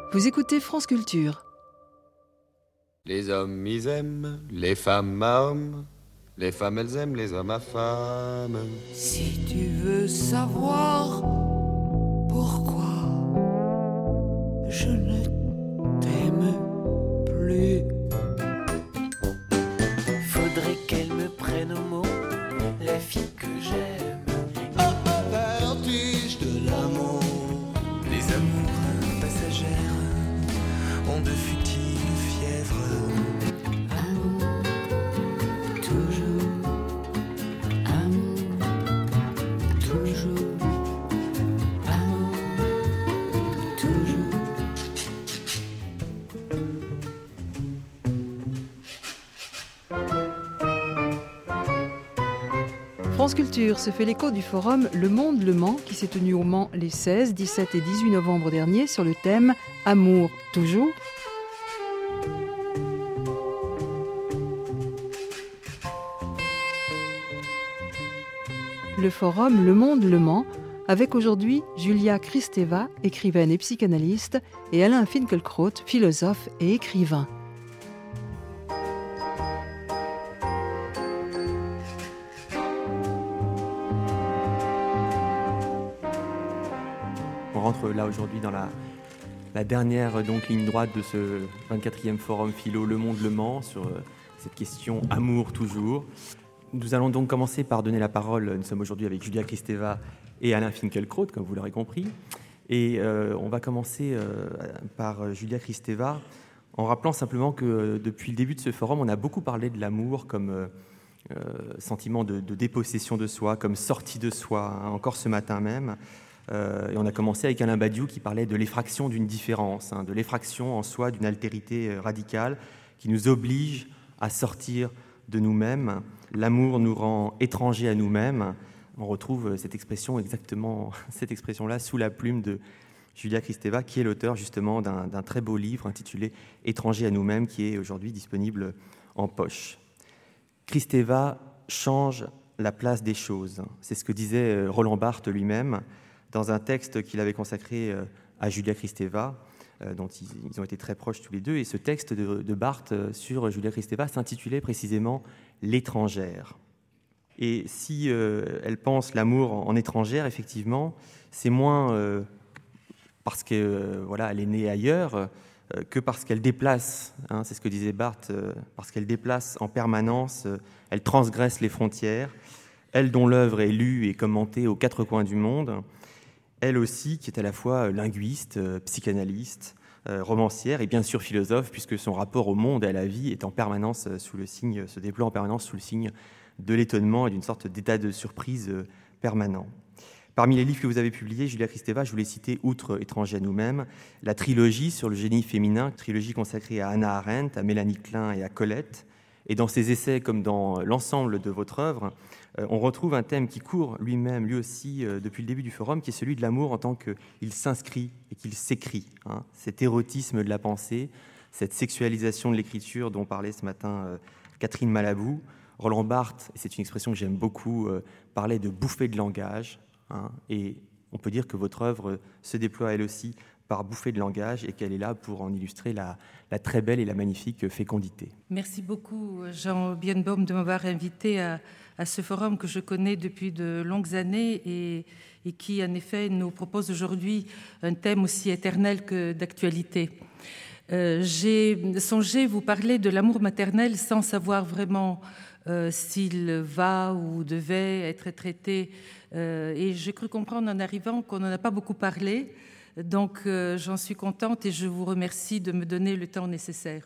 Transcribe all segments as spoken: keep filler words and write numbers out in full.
Vous écoutez France Culture. Les hommes, ils aiment les femmes à hommes. Les femmes, elles aiment les hommes à femmes. Si tu veux savoir pourquoi je ne t'aime plus, faudrait qu'elle me prenne au mot, la fille que j'aime. Oh, oh, vertige de l'amour. Les amours passagères ont de futiles fièvres. Amour, toujours. Amour, toujours. Amour, toujours. France Culture se fait l'écho du forum Le Monde Le Mans qui s'est tenu au Mans les seize, dix-sept et dix-huit novembre dernier sur le thème « Amour, toujours ». Le forum Le Monde Le Mans avec aujourd'hui Julia Kristeva, écrivaine et psychanalyste, et Alain Finkielkraut, philosophe et écrivain. On rentre là aujourd'hui dans la, la dernière donc, ligne droite de ce vingt-quatrième forum philo Le Monde Le Mans sur euh, cette question « Amour toujours ». Nous allons donc commencer par donner la parole. Nous sommes aujourd'hui avec Julia Kristeva et Alain Finkielkraut, comme vous l'aurez compris. Et euh, on va commencer euh, par Julia Kristeva en rappelant simplement que euh, depuis le début de ce forum, on a beaucoup parlé de l'amour comme euh, euh, sentiment de, de dépossession de soi, comme sortie de soi, hein, encore ce matin même. Euh, et on a commencé avec Alain Badiou qui parlait de l'effraction d'une différence, hein, de l'effraction en soi d'une altérité euh, radicale qui nous oblige à sortir de nous-mêmes. L'amour nous rend étrangers à nous-mêmes. On retrouve cette expression exactement, cette expression-là sous la plume de Julia Kristeva, qui est l'auteur justement d'un, d'un très beau livre intitulé « Étrangers à nous-mêmes » qui est aujourd'hui disponible en poche. Kristeva change la place des choses. C'est ce que disait Roland Barthes lui-même dans un texte qu'il avait consacré à Julia Kristeva, dont ils ont été très proches tous les deux. Et ce texte de, de Barthes sur Julia Kristeva s'intitulait précisément « L'étrangère ». Et si euh, elle pense l'amour en, en étrangère, effectivement, c'est moins euh, parce qu'elle euh, voilà, elle est née ailleurs euh, que parce qu'elle déplace, hein, c'est ce que disait Barthes, euh, parce qu'elle déplace en permanence, euh, elle transgresse les frontières, elle dont l'œuvre est lue et commentée aux quatre coins du monde, elle aussi qui est à la fois linguiste, euh, psychanalyste, euh, romancière et bien sûr philosophe, puisque son rapport au monde et à la vie est en permanence sous le signe, se déploie en permanence sous le signe de l'étonnement et d'une sorte d'état de surprise permanent. Parmi les livres que vous avez publiés, Julia Kristeva, je voulais citer, outre Étrangers à nous-mêmes, la trilogie sur le génie féminin, trilogie consacrée à Hannah Arendt, à Mélanie Klein et à Colette. Et dans ses essais, comme dans l'ensemble de votre œuvre, on retrouve un thème qui court lui-même, lui aussi, depuis le début du forum, qui est celui de l'amour en tant qu'il s'inscrit et qu'il s'écrit. Hein, cet érotisme de la pensée, cette sexualisation de l'écriture dont parlait ce matin Catherine Malabou. Roland Barthes, et c'est une expression que j'aime beaucoup, euh, parlait de bouffée de langage, hein, et on peut dire que votre œuvre se déploie elle aussi par bouffée de langage et qu'elle est là pour en illustrer la, la très belle et la magnifique fécondité. Merci beaucoup Jean Birnbaum de m'avoir invité à, à ce forum que je connais depuis de longues années et, et qui en effet nous propose aujourd'hui un thème aussi éternel que d'actualité. Euh, j'ai songé vous parler de l'amour maternel sans savoir vraiment Euh, s'il va ou devait être traité. Euh, et j'ai cru comprendre en arrivant qu'on n'en a pas beaucoup parlé. Donc euh, j'en suis contente et je vous remercie de me donner le temps nécessaire.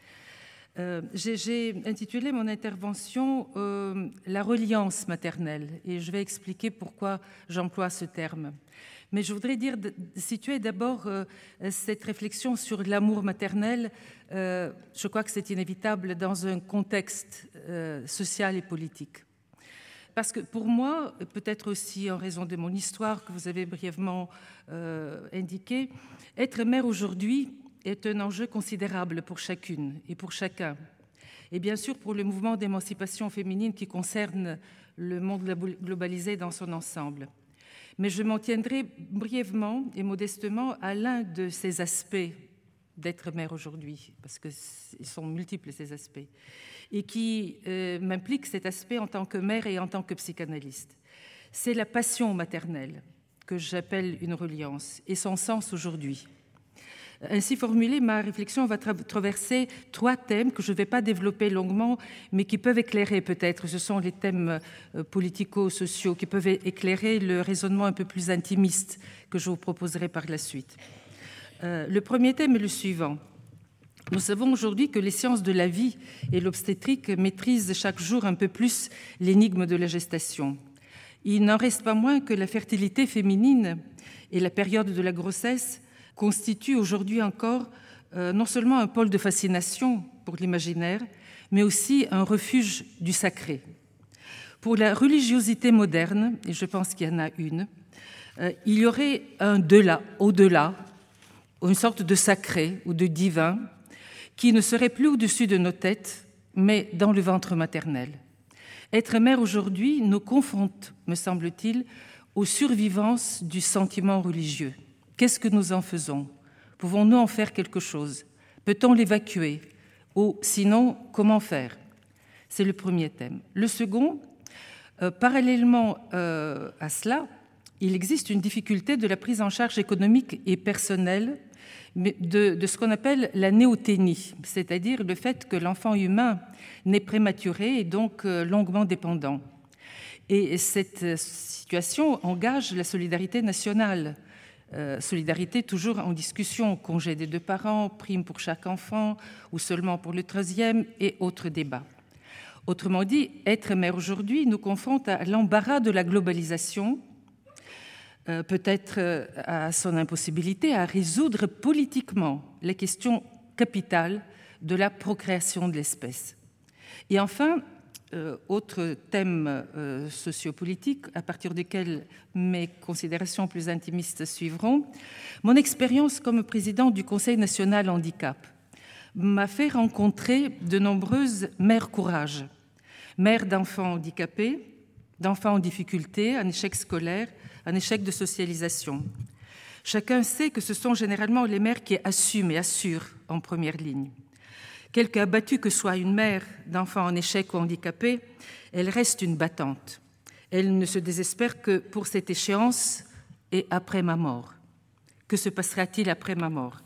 Euh, j'ai, j'ai intitulé mon intervention euh, « La reliance maternelle » et je vais expliquer pourquoi j'emploie ce terme. Mais je voudrais dire, situer d'abord euh, cette réflexion sur l'amour maternel. Euh, je crois que c'est inévitable dans un contexte euh, social et politique. Parce que pour moi, peut-être aussi en raison de mon histoire que vous avez brièvement euh, indiquée, être mère aujourd'hui est un enjeu considérable pour chacune et pour chacun. Et bien sûr pour le mouvement d'émancipation féminine qui concerne le monde globalisé dans son ensemble. Mais je m'en tiendrai brièvement et modestement à l'un de ces aspects d'être mère aujourd'hui, parce qu'ils sont multiples ces aspects, et qui euh, m'implique cet aspect en tant que mère et en tant que psychanalyste. C'est la passion maternelle que j'appelle une reliance et son sens aujourd'hui. Ainsi formulée, ma réflexion va tra- traverser trois thèmes que je ne vais pas développer longuement, mais qui peuvent éclairer peut-être. Ce sont les thèmes euh, politico-sociaux qui peuvent éclairer le raisonnement un peu plus intimiste que je vous proposerai par la suite. Euh, le premier thème est le suivant. Nous savons aujourd'hui que les sciences de la vie et l'obstétrique maîtrisent chaque jour un peu plus l'énigme de la gestation. Il n'en reste pas moins que la fertilité féminine et la période de la grossesse constituent aujourd'hui encore euh, non seulement un pôle de fascination pour l'imaginaire, mais aussi un refuge du sacré. Pour la religiosité moderne, et je pense qu'il y en a une, euh, il y aurait un delà, au-delà, une sorte de sacré ou de divin qui ne serait plus au-dessus de nos têtes, mais dans le ventre maternel. Être mère aujourd'hui nous confronte, me semble-t-il, aux survivances du sentiment religieux. Qu'est-ce que nous en faisons? Pouvons-nous en faire quelque chose? Peut-on l'évacuer? Ou sinon, comment faire? C'est le premier thème. Le second, euh, parallèlement euh, à cela, il existe une difficulté de la prise en charge économique et personnelle de, de ce qu'on appelle la néothénie, c'est-à-dire le fait que l'enfant humain naît prématuré et donc euh, longuement dépendant. Et cette situation engage la solidarité nationale. Euh, solidarité toujours en discussion, congé des deux parents, prime pour chaque enfant ou seulement pour le troisième et autres débats. Autrement dit, être mère aujourd'hui nous confronte à l'embarras de la globalisation, euh, peut-être euh, à son impossibilité à résoudre politiquement les questions capitales de la procréation de l'espèce. Et enfin, Euh, autre thème euh, sociopolitique à partir duquel mes considérations plus intimistes suivront, mon expérience comme présidente du Conseil national handicap m'a fait rencontrer de nombreuses mères courage, mères d'enfants handicapés, d'enfants en difficulté, en échec scolaire, en échec de socialisation. Chacun sait que ce sont généralement les mères qui assument et assurent en première ligne. Quelque abattue que soit une mère d'enfant en échec ou handicapé, elle reste une battante. Elle ne se désespère que pour cette échéance et après ma mort. Que se passera-t-il après ma mort?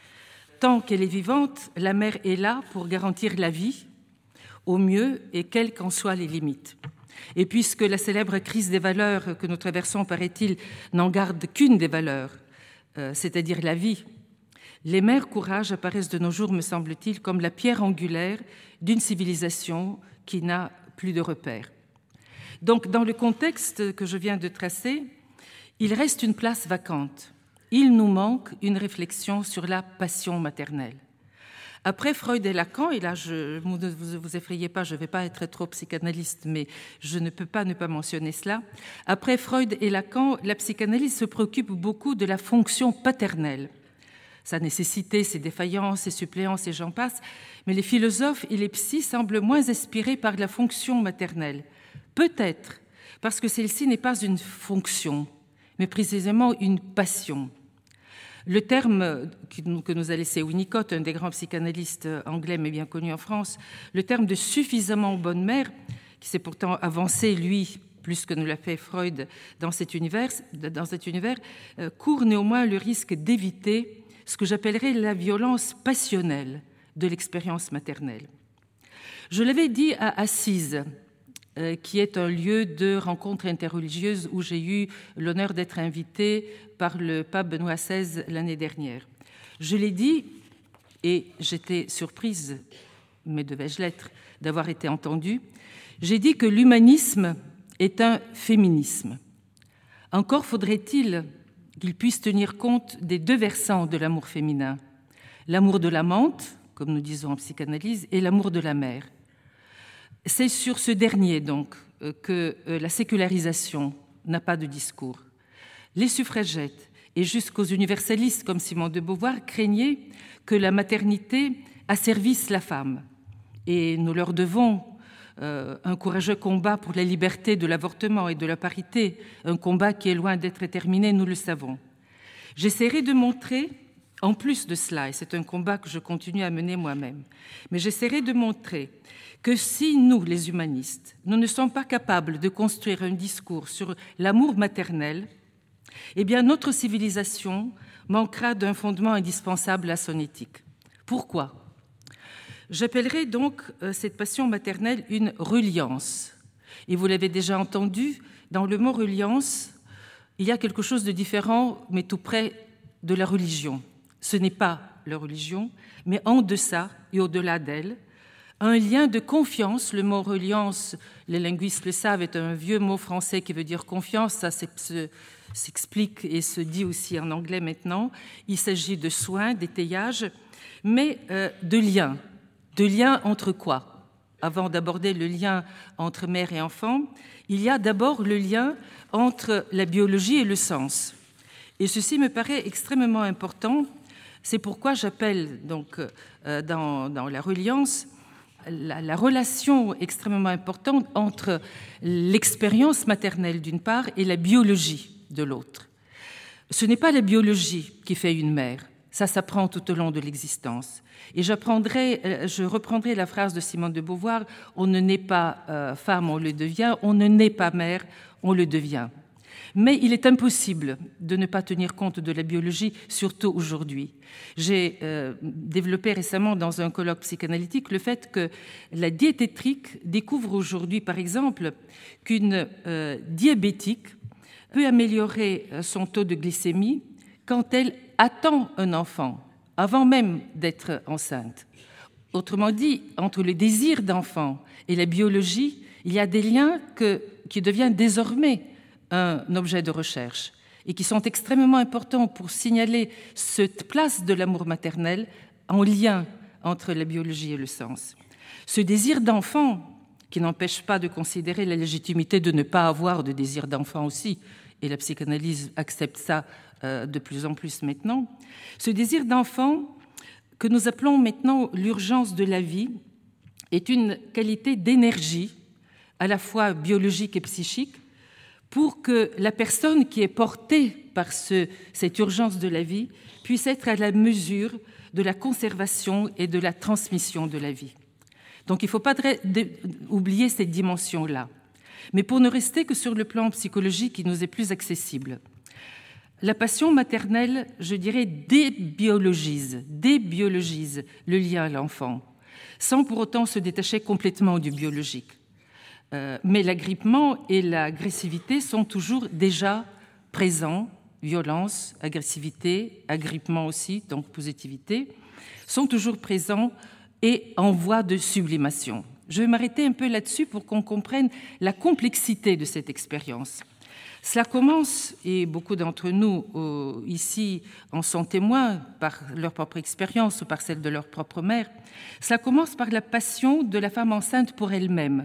Tant qu'elle est vivante, la mère est là pour garantir la vie, au mieux, et quelles qu'en soient les limites. Et puisque la célèbre crise des valeurs que nous traversons, paraît-il, n'en garde qu'une des valeurs, euh, c'est-à-dire la vie, les mères courage apparaissent de nos jours, me semble-t-il, comme la pierre angulaire d'une civilisation qui n'a plus de repères. Donc, dans le contexte que je viens de tracer, il reste une place vacante. Il nous manque une réflexion sur la passion maternelle. Après Freud et Lacan, et là, je, ne vous, vous effrayez pas, je ne vais pas être trop psychanalyste, mais je ne peux pas ne pas mentionner cela. Après Freud et Lacan, la psychanalyse se préoccupe beaucoup de la fonction paternelle. Sa nécessité, ses défaillances, ses suppléances et j'en passe, mais les philosophes et les psys semblent moins inspirés par la fonction maternelle. Peut-être parce que celle-ci n'est pas une fonction, mais précisément une passion. Le terme que nous a laissé Winnicott, un des grands psychanalystes anglais mais bien connu en France, le terme de suffisamment bonne mère, qui s'est pourtant avancé, lui, plus que ne l'a fait Freud dans cet univers, dans cet univers court néanmoins le risque d'éviter ce que j'appellerais la violence passionnelle de l'expérience maternelle. Je l'avais dit à Assise, euh, qui est un lieu de rencontre interreligieuse où j'ai eu l'honneur d'être invitée par le pape Benoît seize l'année dernière. Je l'ai dit, et j'étais surprise, mais devais-je l'être, d'avoir été entendue, j'ai dit que l'humanisme est un féminisme. Encore faudrait-il qu'il puisse tenir compte des deux versants de l'amour féminin, l'amour de l'amante, comme nous disons en psychanalyse, et l'amour de la mère. C'est sur ce dernier, donc, que la sécularisation n'a pas de discours. Les suffragettes, et jusqu'aux universalistes comme Simone de Beauvoir, craignaient que la maternité asservisse la femme. Et nous leur devons Euh, un courageux combat pour la liberté de l'avortement et de la parité, un combat qui est loin d'être terminé, nous le savons. J'essaierai de montrer, En plus de cela, et c'est un combat que je continue à mener moi-même, mais j'essaierai de montrer que si nous, les humanistes, nous ne sommes pas capables de construire un discours sur l'amour maternel, eh bien notre civilisation manquera d'un fondement indispensable à son éthique. Pourquoi ? J'appellerai donc cette passion maternelle une reliance. Et vous l'avez déjà entendu, dans le mot reliance, il y a quelque chose de différent, mais tout près de la religion. Ce n'est pas la religion, mais en deçà et au-delà d'elle, un lien de confiance. Le mot reliance, les linguistes le savent, est un vieux mot français qui veut dire confiance. Ça s'explique et se dit aussi en anglais maintenant. Il s'agit de soins, d'étayage, mais euh, de lien. De lien entre quoi ? Avant d'aborder le lien entre mère et enfant, il y a d'abord le lien entre la biologie et le sens. Et ceci me paraît extrêmement important. C'est pourquoi j'appelle donc euh, dans, dans la reliance la, la relation extrêmement importante entre l'expérience maternelle d'une part et la biologie de l'autre. Ce n'est pas la biologie qui fait une mère, ça s'apprend tout au long de l'existence. Et j'apprendrai, je reprendrai la phrase de Simone de Beauvoir, on ne naît pas euh, femme, on le devient, on ne naît pas mère, on le devient. Mais il est impossible de ne pas tenir compte de la biologie, surtout aujourd'hui. J'ai euh, développé récemment dans un colloque psychanalytique le fait que la diététique découvre aujourd'hui, par exemple, qu'une euh, diabétique peut améliorer son taux de glycémie quand elle attend un enfant, avant même d'être enceinte. Autrement dit, entre le désir d'enfant et la biologie, il y a des liens que, qui deviennent désormais un objet de recherche et qui sont extrêmement importants pour signaler cette place de l'amour maternel en lien entre la biologie et le sens. Ce désir d'enfant, qui n'empêche pas de considérer la légitimité de ne pas avoir de désir d'enfant aussi, et la psychanalyse accepte ça euh, de plus en plus maintenant, ce désir d'enfant que nous appelons maintenant l'urgence de la vie est une qualité d'énergie à la fois biologique et psychique pour que la personne qui est portée par ce, cette urgence de la vie puisse être à la mesure de la conservation et de la transmission de la vie. Donc il ne faut pas de, de, oublier cette dimension-là. Mais pour ne rester que sur le plan psychologique qui nous est plus accessible, la passion maternelle, je dirais, débiologise, débiologise le lien à l'enfant, sans pour autant se détacher complètement du biologique. Euh, mais l'agrippement et l'agressivité sont toujours déjà présents, violence, agressivité, agrippement aussi, donc positivité, sont toujours présents et en voie de sublimation. Je vais m'arrêter un peu là-dessus pour qu'on comprenne la complexité de cette expérience. Cela commence, et beaucoup d'entre nous euh, ici en sont témoins par leur propre expérience ou par celle de leur propre mère, cela commence par la passion de la femme enceinte pour elle-même.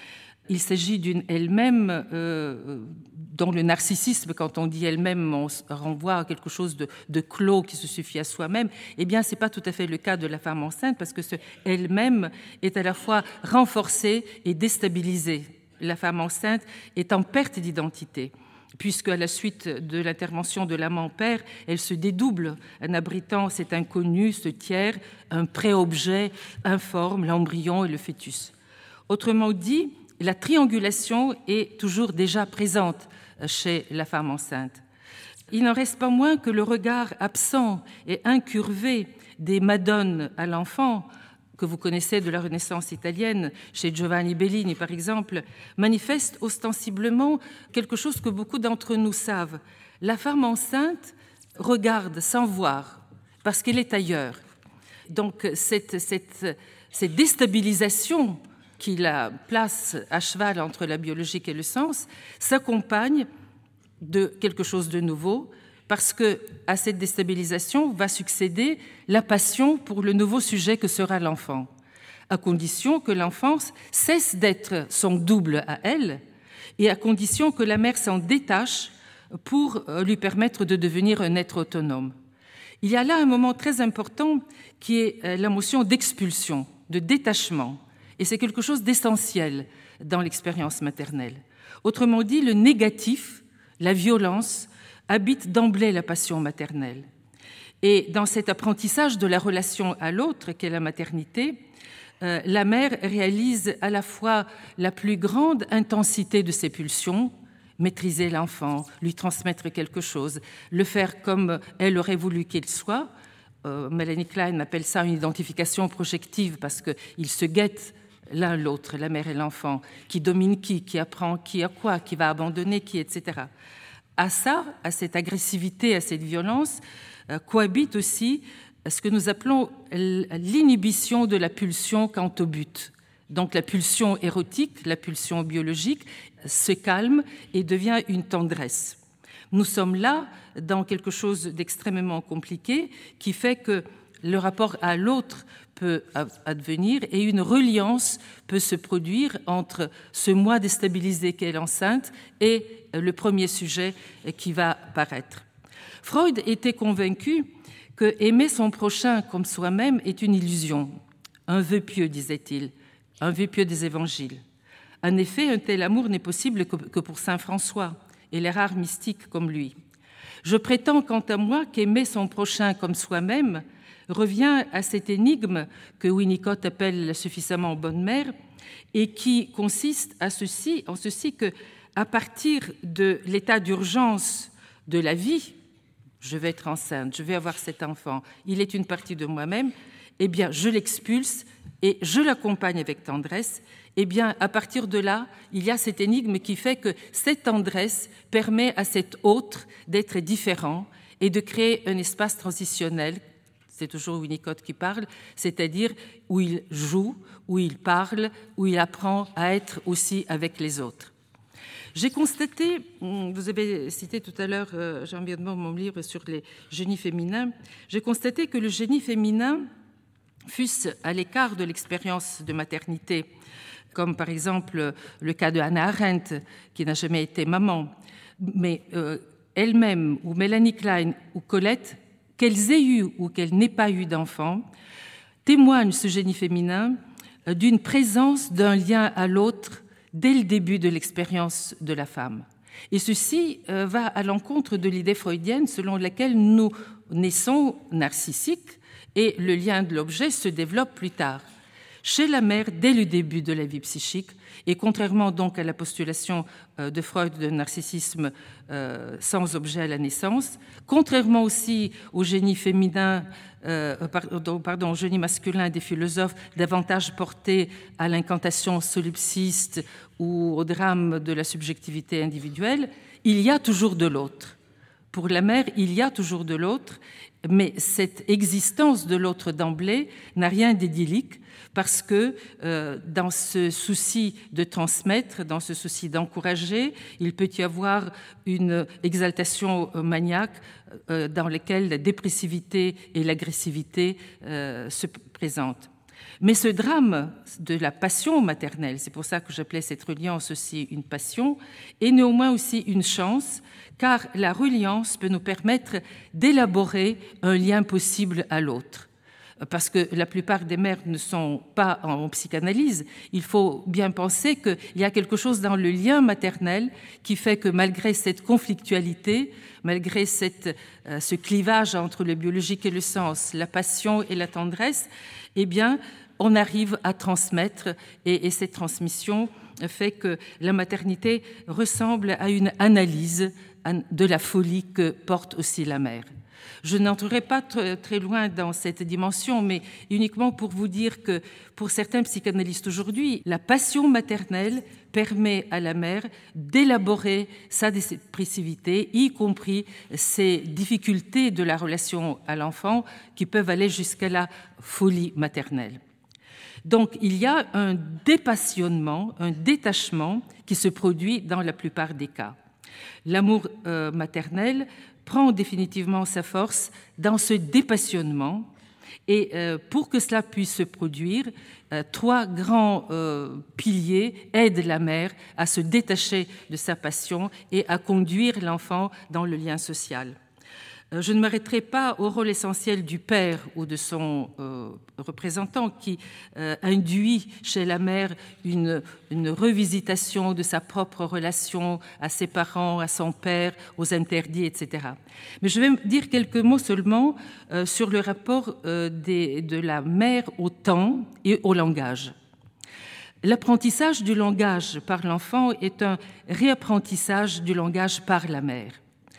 Il s'agit d'une elle-même euh, dont le narcissisme, quand on dit elle-même, on renvoie à quelque chose de, de clos qui se suffit à soi-même. Eh bien, ce n'est pas tout à fait le cas de la femme enceinte parce que ce elle-même est à la fois renforcée et déstabilisée. La femme enceinte est en perte d'identité, puisque à la suite de l'intervention de l'amant-père, elle se dédouble en abritant cet inconnu, ce tiers, un pré-objet informe, l'embryon et le fœtus. Autrement dit, la triangulation est toujours déjà présente chez la femme enceinte. Il n'en reste pas moins que le regard absent et incurvé des madones à l'enfant, que vous connaissez de la Renaissance italienne, chez Giovanni Bellini par exemple, manifeste ostensiblement quelque chose que beaucoup d'entre nous savent. La femme enceinte regarde sans voir, parce qu'elle est ailleurs. Donc cette, cette, cette déstabilisation qui la place à cheval entre la biologique et le sens, s'accompagne de quelque chose de nouveau, parce que à cette déstabilisation va succéder la passion pour le nouveau sujet que sera l'enfant, à condition que l'enfant cesse d'être son double à elle, et à condition que la mère s'en détache pour lui permettre de devenir un être autonome. Il y a là un moment très important qui est la notion d'expulsion, de détachement. Et c'est quelque chose d'essentiel dans l'expérience maternelle. Autrement dit, le négatif, la violence, habite d'emblée la passion maternelle. Et dans cet apprentissage de la relation à l'autre qu'est la maternité, euh, la mère réalise à la fois la plus grande intensité de ses pulsions, maîtriser l'enfant, lui transmettre quelque chose, le faire comme elle aurait voulu qu'il soit. Euh, Melanie Klein appelle ça une identification projective parce qu'ils se guettent l'un l'autre, la mère et l'enfant, qui domine qui, qui apprend qui à quoi, qui va abandonner qui, et cetera. À ça, à cette agressivité, à cette violence, euh, cohabite aussi ce que nous appelons l'inhibition de la pulsion quant au but. Donc la pulsion érotique, la pulsion biologique se calme et devient une tendresse. Nous sommes là dans quelque chose d'extrêmement compliqué qui fait que le rapport à l'autre peut advenir et une reliance peut se produire entre ce moi déstabilisé qu'est l'enceinte et le premier sujet qui va paraître. Freud était convaincu que aimer son prochain comme soi-même est une illusion, un vœu pieux, disait-il, un vœu pieux des évangiles. En effet, un tel amour n'est possible que pour saint François et les rares mystiques comme lui. Je prétends quant à moi qu'aimer son prochain comme soi-même revient à cette énigme que Winnicott appelle suffisamment bonne mère et qui consiste à ceci, en ceci que, à partir de l'état d'urgence de la vie, je vais être enceinte, je vais avoir cet enfant, il est une partie de moi-même, eh bien, je l'expulse et je l'accompagne avec tendresse. Eh bien, à partir de là, il y a cette énigme qui fait que cette tendresse permet à cet autre d'être différent et de créer un espace transitionnel, c'est toujours Winnicott qui parle, c'est-à-dire où il joue, où il parle, où il apprend à être aussi avec les autres. J'ai constaté, vous avez cité tout à l'heure Jean Birnbaum, mon livre sur les génies féminins, j'ai constaté que le génie féminin, fût-ce à l'écart de l'expérience de maternité, comme par exemple le cas de Hannah Arendt, qui n'a jamais été maman, mais euh, elle-même, ou Melanie Klein, ou Colette, qu'elles aient eu ou qu'elles n'aient pas eu d'enfants, témoignent ce génie féminin d'une présence d'un lien à l'autre dès le début de l'expérience de la femme. Et ceci euh, va à l'encontre de l'idée freudienne selon laquelle nous naissons narcissiques et le lien de l'objet se développe plus tard. Chez la mère, dès le début de la vie psychique, et contrairement donc à la postulation euh, de Freud de narcissisme euh, sans objet à la naissance, contrairement aussi au génie féminin, euh, pardon, pardon, au génie masculin des philosophes, davantage porté à l'incantation solipsiste ou au drame de la subjectivité individuelle, il y a toujours de l'autre. Pour la mère, il y a toujours de l'autre, mais cette existence de l'autre d'emblée n'a rien d'idyllique parce que euh, dans ce souci de transmettre, dans ce souci d'encourager, il peut y avoir une exaltation maniaque euh, dans laquelle la dépressivité et l'agressivité euh, se présentent. Mais ce drame de la passion maternelle, c'est pour ça que j'appelais cette reliance aussi une passion, est néanmoins aussi une chance, car la reliance peut nous permettre d'élaborer un lien possible à l'autre. Parce que la plupart des mères ne sont pas en psychanalyse, il faut bien penser qu'il y a quelque chose dans le lien maternel qui fait que malgré cette conflictualité, malgré cette, euh, ce clivage entre le biologique et le sens, la passion et la tendresse, eh bien, on arrive à transmettre et, et cette transmission fait que la maternité ressemble à une analyse de la folie que porte aussi la mère. Je n'entrerai pas très loin dans cette dimension, mais uniquement pour vous dire que pour certains psychanalystes aujourd'hui, la passion maternelle permet à la mère d'élaborer sa dépressivité, y compris ses difficultés de la relation à l'enfant qui peuvent aller jusqu'à la folie maternelle. Donc il y a un dépassionnement, un détachement qui se produit dans la plupart des cas. L'amour euh, maternel prend définitivement sa force dans ce dépassionnement et euh, pour que cela puisse se produire, euh, trois grands euh, piliers aident la mère à se détacher de sa passion et à conduire l'enfant dans le lien social. Je ne m'arrêterai pas au rôle essentiel du père ou de son euh, représentant qui euh, induit chez la mère une, une revisitation de sa propre relation à ses parents, à son père, aux interdits, et cetera. Mais je vais dire quelques mots seulement euh, sur le rapport euh, des, de la mère au temps et au langage. L'apprentissage du langage par l'enfant est un réapprentissage du langage par la mère.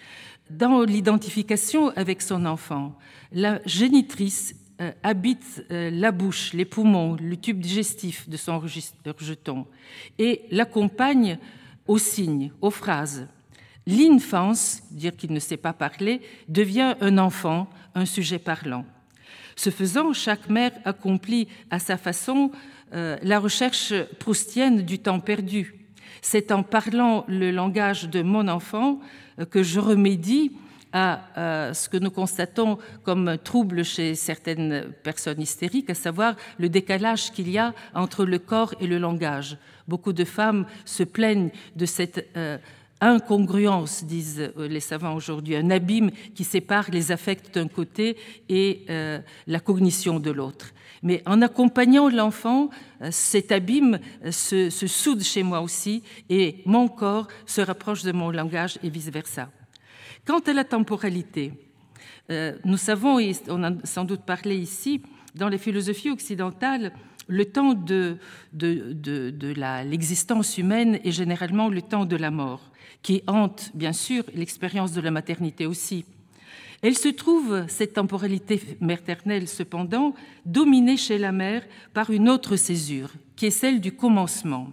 Dans l'identification avec son enfant, la génitrice euh, habite euh, la bouche, les poumons, le tube digestif de son rejeton et l'accompagne aux signes, aux phrases. L'infance, dire qu'il ne sait pas parler, devient un enfant, un sujet parlant. Ce faisant, chaque mère accomplit à sa façon euh, la recherche proustienne du temps perdu. C'est en parlant le langage de mon enfant que je remédie à, à ce que nous constatons comme un trouble chez certaines personnes hystériques, à savoir le décalage qu'il y a entre le corps et le langage. Beaucoup de femmes se plaignent de cette euh, incongruence, disent les savants aujourd'hui, un abîme qui sépare les affects d'un côté et euh, la cognition de l'autre. Mais en accompagnant l'enfant, cet abîme se, se soude chez moi aussi et mon corps se rapproche de mon langage et vice-versa. Quant à la temporalité, euh, nous savons, et on a sans doute parlé ici, dans les philosophies occidentales, le temps de, de, de, de la, l'existence humaine est généralement le temps de la mort, qui hante bien sûr l'expérience de la maternité aussi. Elle se trouve, cette temporalité maternelle cependant, dominée chez la mère par une autre césure, qui est celle du commencement.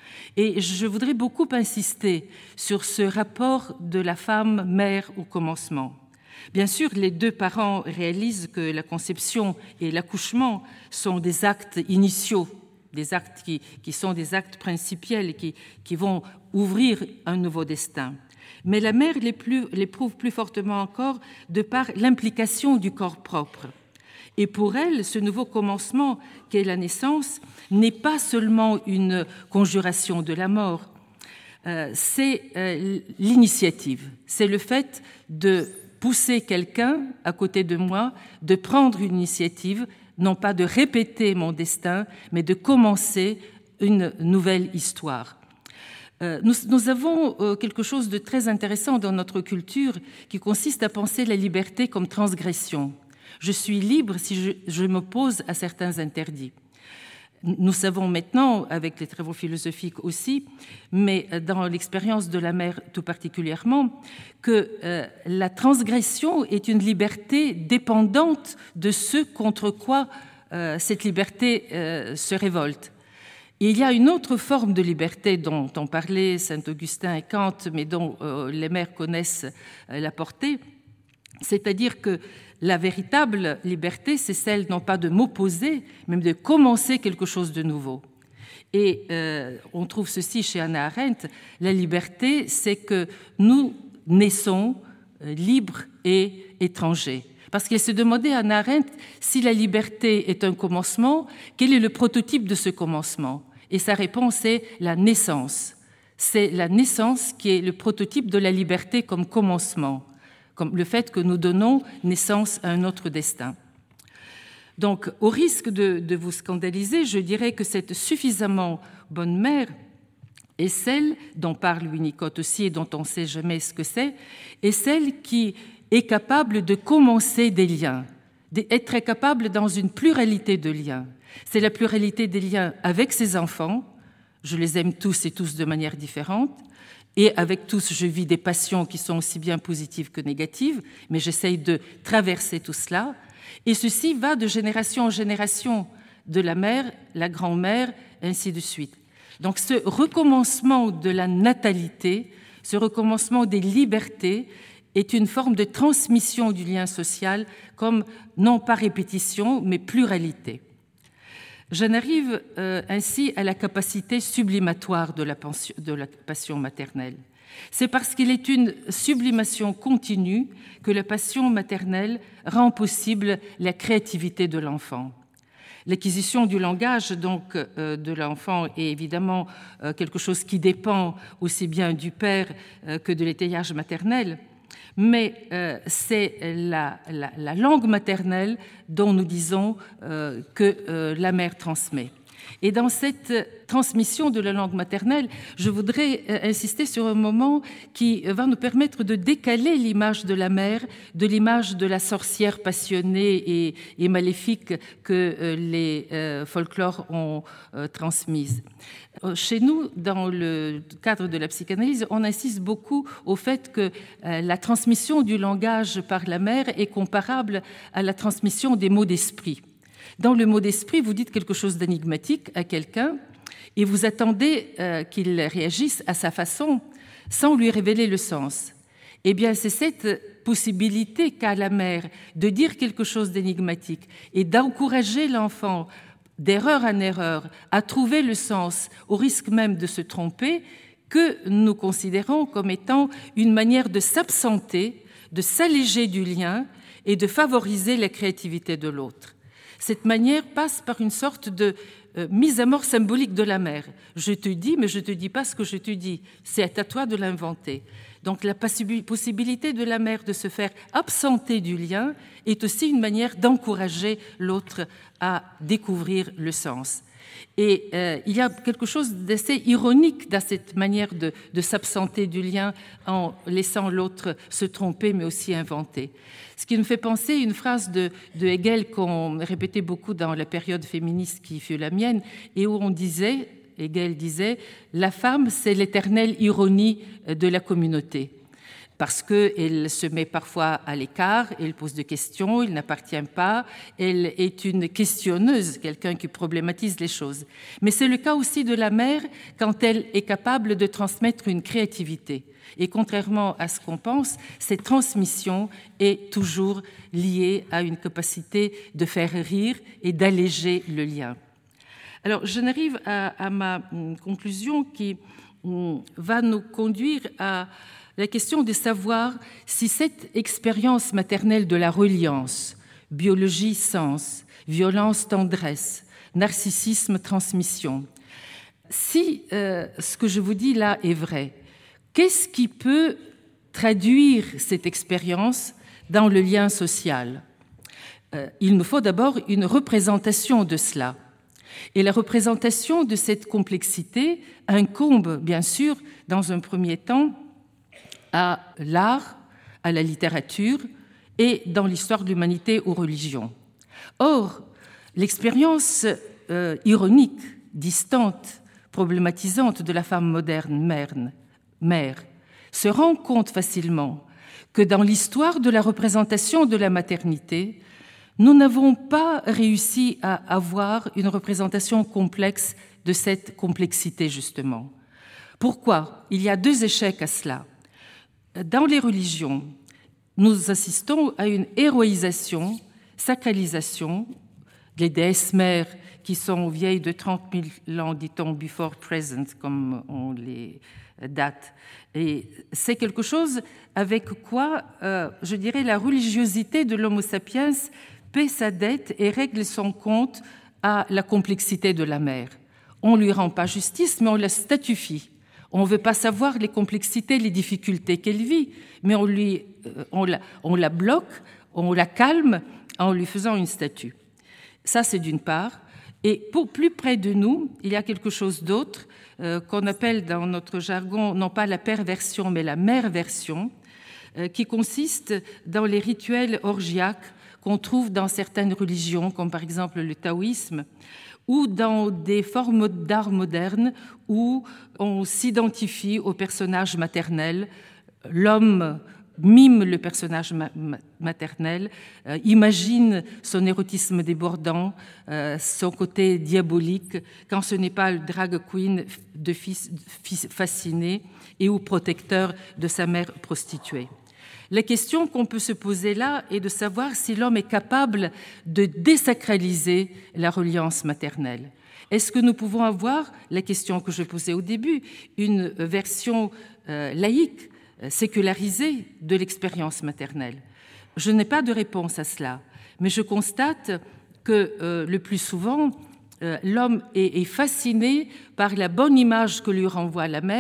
Et je voudrais beaucoup insister sur ce rapport de la femme mère au commencement. Bien sûr, les deux parents réalisent que la conception et l'accouchement sont des actes initiaux, des actes qui, qui sont des actes principiels et qui, qui vont ouvrir un nouveau destin. Mais la mère l'éprouve plus fortement encore de par l'implication du corps propre. Et pour elle, ce nouveau commencement qu'est la naissance n'est pas seulement une conjuration de la mort, euh, c'est euh, l'initiative, c'est le fait de pousser quelqu'un à côté de moi, de prendre une initiative, non pas de répéter mon destin, mais de commencer une nouvelle histoire. Nous, nous avons quelque chose de très intéressant dans notre culture qui consiste à penser la liberté comme transgression. Je suis libre si je, je m'oppose à certains interdits. Nous savons maintenant, avec les travaux philosophiques aussi, mais dans l'expérience de la mère tout particulièrement, que euh, la transgression est une liberté dépendante de ce contre quoi euh, cette liberté euh, se révolte. Il y a une autre forme de liberté dont ont parlé Saint-Augustin et Kant, mais dont euh, les mères connaissent euh, la portée, c'est-à-dire que la véritable liberté, c'est celle non pas de m'opposer, mais de commencer quelque chose de nouveau. Et euh, on trouve ceci chez Hannah Arendt, la liberté, c'est que nous naissons euh, libres et étrangers. Parce qu'elle se demandait, Hannah Arendt, si la liberté est un commencement, quel est le prototype de ce commencement ? Et sa réponse est la naissance. C'est la naissance qui est le prototype de la liberté comme commencement, comme le fait que nous donnons naissance à un autre destin. Donc, au risque de, de vous scandaliser, je dirais que cette suffisamment bonne mère est celle dont parle Winnicott aussi et dont on ne sait jamais ce que c'est, est celle qui est capable de commencer des liens, d'être capable dans une pluralité de liens. C'est la pluralité des liens avec ses enfants, je les aime tous et tous de manière différente, et avec tous je vis des passions qui sont aussi bien positives que négatives, mais j'essaye de traverser tout cela, et ceci va de génération en génération, de la mère, la grand-mère, ainsi de suite. Donc ce recommencement de la natalité, ce recommencement des libertés, est une forme de transmission du lien social comme non pas répétition, mais pluralité. J'en arrive euh, ainsi à la capacité sublimatoire de la, pension, de la passion maternelle. C'est parce qu'il est une sublimation continue que la passion maternelle rend possible la créativité de l'enfant. L'acquisition du langage donc euh, de l'enfant est évidemment euh, quelque chose qui dépend aussi bien du père euh, que de l'étayage maternel. mais euh, c'est la, la, la langue maternelle dont nous disons euh, que euh, la mère transmet. Et dans cette transmission de la langue maternelle, je voudrais insister sur un moment qui va nous permettre de décaler l'image de la mère de l'image de la sorcière passionnée et, et maléfique que les euh, folklores ont euh, transmise. Chez nous, dans le cadre de la psychanalyse, on insiste beaucoup au fait que euh, la transmission du langage par la mère est comparable à la transmission des mots d'esprit. Dans le mot d'esprit, vous dites quelque chose d'énigmatique à quelqu'un et vous attendez euh, qu'il réagisse à sa façon sans lui révéler le sens. Eh bien, c'est cette possibilité qu'a la mère de dire quelque chose d'énigmatique et d'encourager l'enfant d'erreur en erreur à trouver le sens au risque même de se tromper que nous considérons comme étant une manière de s'absenter, de s'alléger du lien et de favoriser la créativité de l'autre. Cette manière passe par une sorte de euh, mise à mort symbolique de la mère. Je te dis, mais je ne te dis pas ce que je te dis. C'est à toi de l'inventer. Donc la possibilité de la mère de se faire absenter du lien est aussi une manière d'encourager l'autre à découvrir le sens. Et euh, il y a quelque chose d'assez ironique dans cette manière de, de s'absenter du lien en laissant l'autre se tromper, mais aussi inventer. Ce qui me fait penser une phrase de, de Hegel qu'on répétait beaucoup dans la période féministe qui fut la mienne, et où on disait, Hegel disait, « La femme, c'est l'éternelle ironie de la communauté ». Parce qu'elle se met parfois à l'écart, elle pose des questions, elle n'appartient pas, elle est une questionneuse, quelqu'un qui problématise les choses. Mais c'est le cas aussi de la mère quand elle est capable de transmettre une créativité. Et contrairement à ce qu'on pense, cette transmission est toujours liée à une capacité de faire rire et d'alléger le lien. Alors, j'en arrive à, à ma conclusion qui va nous conduire à la question de savoir si cette expérience maternelle de la reliance, biologie, sens, violence, tendresse, narcissisme, transmission, si euh, ce que je vous dis là est vrai, qu'est-ce qui peut traduire cette expérience dans le lien social ? euh, Il nous faut d'abord une représentation de cela. Et la représentation de cette complexité incombe, bien sûr, dans un premier temps, à l'art, à la littérature et dans l'histoire de l'humanité aux religions. Or, l'expérience euh, ironique, distante, problématisante de la femme moderne, mère, mère, se rend compte facilement que dans l'histoire de la représentation de la maternité, nous n'avons pas réussi à avoir une représentation complexe de cette complexité, justement. Pourquoi ? Il y a deux échecs à cela. Dans les religions, nous assistons à une héroïsation, sacralisation des déesses mères qui sont vieilles de trente mille ans, dit-on, before present, comme on les date. Et c'est quelque chose avec quoi, euh, je dirais, la religiosité de l'Homo sapiens paie sa dette et règle son compte à la complexité de la mère. On ne lui rend pas justice, mais on la statufie. On ne veut pas savoir les complexités, les difficultés qu'elle vit, mais on, lui, on, la, on la bloque, on la calme en lui faisant une statue. Ça, c'est d'une part. Et pour plus près de nous, il y a quelque chose d'autre euh, qu'on appelle dans notre jargon, non pas la perversion, mais la merversion, euh, qui consiste dans les rituels orgiaques qu'on trouve dans certaines religions, comme par exemple le taoïsme, ou dans des formes d'art moderne où on s'identifie au personnage maternel. L'homme mime le personnage ma- ma- maternel, euh, imagine son érotisme débordant, euh, son côté diabolique, quand ce n'est pas le drag queen de fils, fils fasciné et ou protecteur de sa mère prostituée. La question qu'on peut se poser là est de savoir si l'homme est capable de désacraliser la reliance maternelle. Est-ce que nous pouvons avoir, la question que je posais au début, une version euh, laïque, sécularisée de l'expérience maternelle ? Je n'ai pas de réponse à cela, mais je constate que euh, le plus souvent, euh, l'homme est, est fasciné par la bonne image que lui renvoie la mère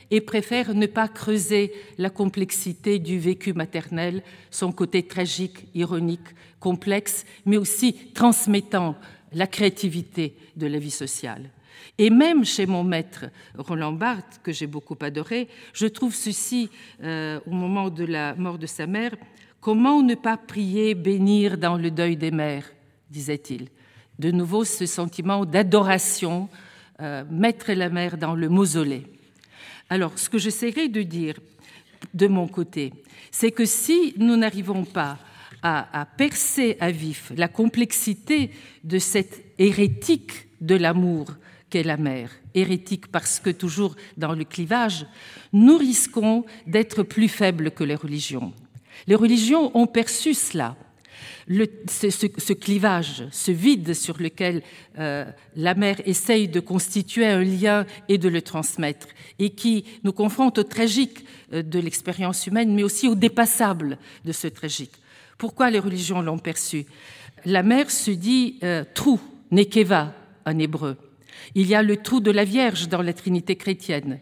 et préfèrent ne pas creuser la complexité du vécu maternel, son côté tragique, ironique, complexe, mais aussi transmettant la créativité de la vie sociale. Et même chez mon maître Roland Barthes, que j'ai beaucoup adoré, je trouve ceci, euh, au moment de la mort de sa mère, « Comment ne pas prier, bénir dans le deuil des mères ?» disait-il. De nouveau, ce sentiment d'adoration, euh, mettre la mère dans le mausolée. Alors, ce que j'essaierai de dire de mon côté, c'est que si nous n'arrivons pas à, à percer à vif la complexité de cette hérétique de l'amour qu'est la mère, hérétique parce que toujours dans le clivage, nous risquons d'être plus faibles que les religions. Les religions ont perçu cela. Le, ce, ce, ce clivage, ce vide sur lequel euh, la mère essaye de constituer un lien et de le transmettre, et qui nous confronte au tragique de l'expérience humaine, mais aussi au dépassable de ce tragique. Pourquoi les religions l'ont perçu? La mère se dit euh, trou, nekeva en hébreu. Il y a le trou de la Vierge dans la Trinité chrétienne.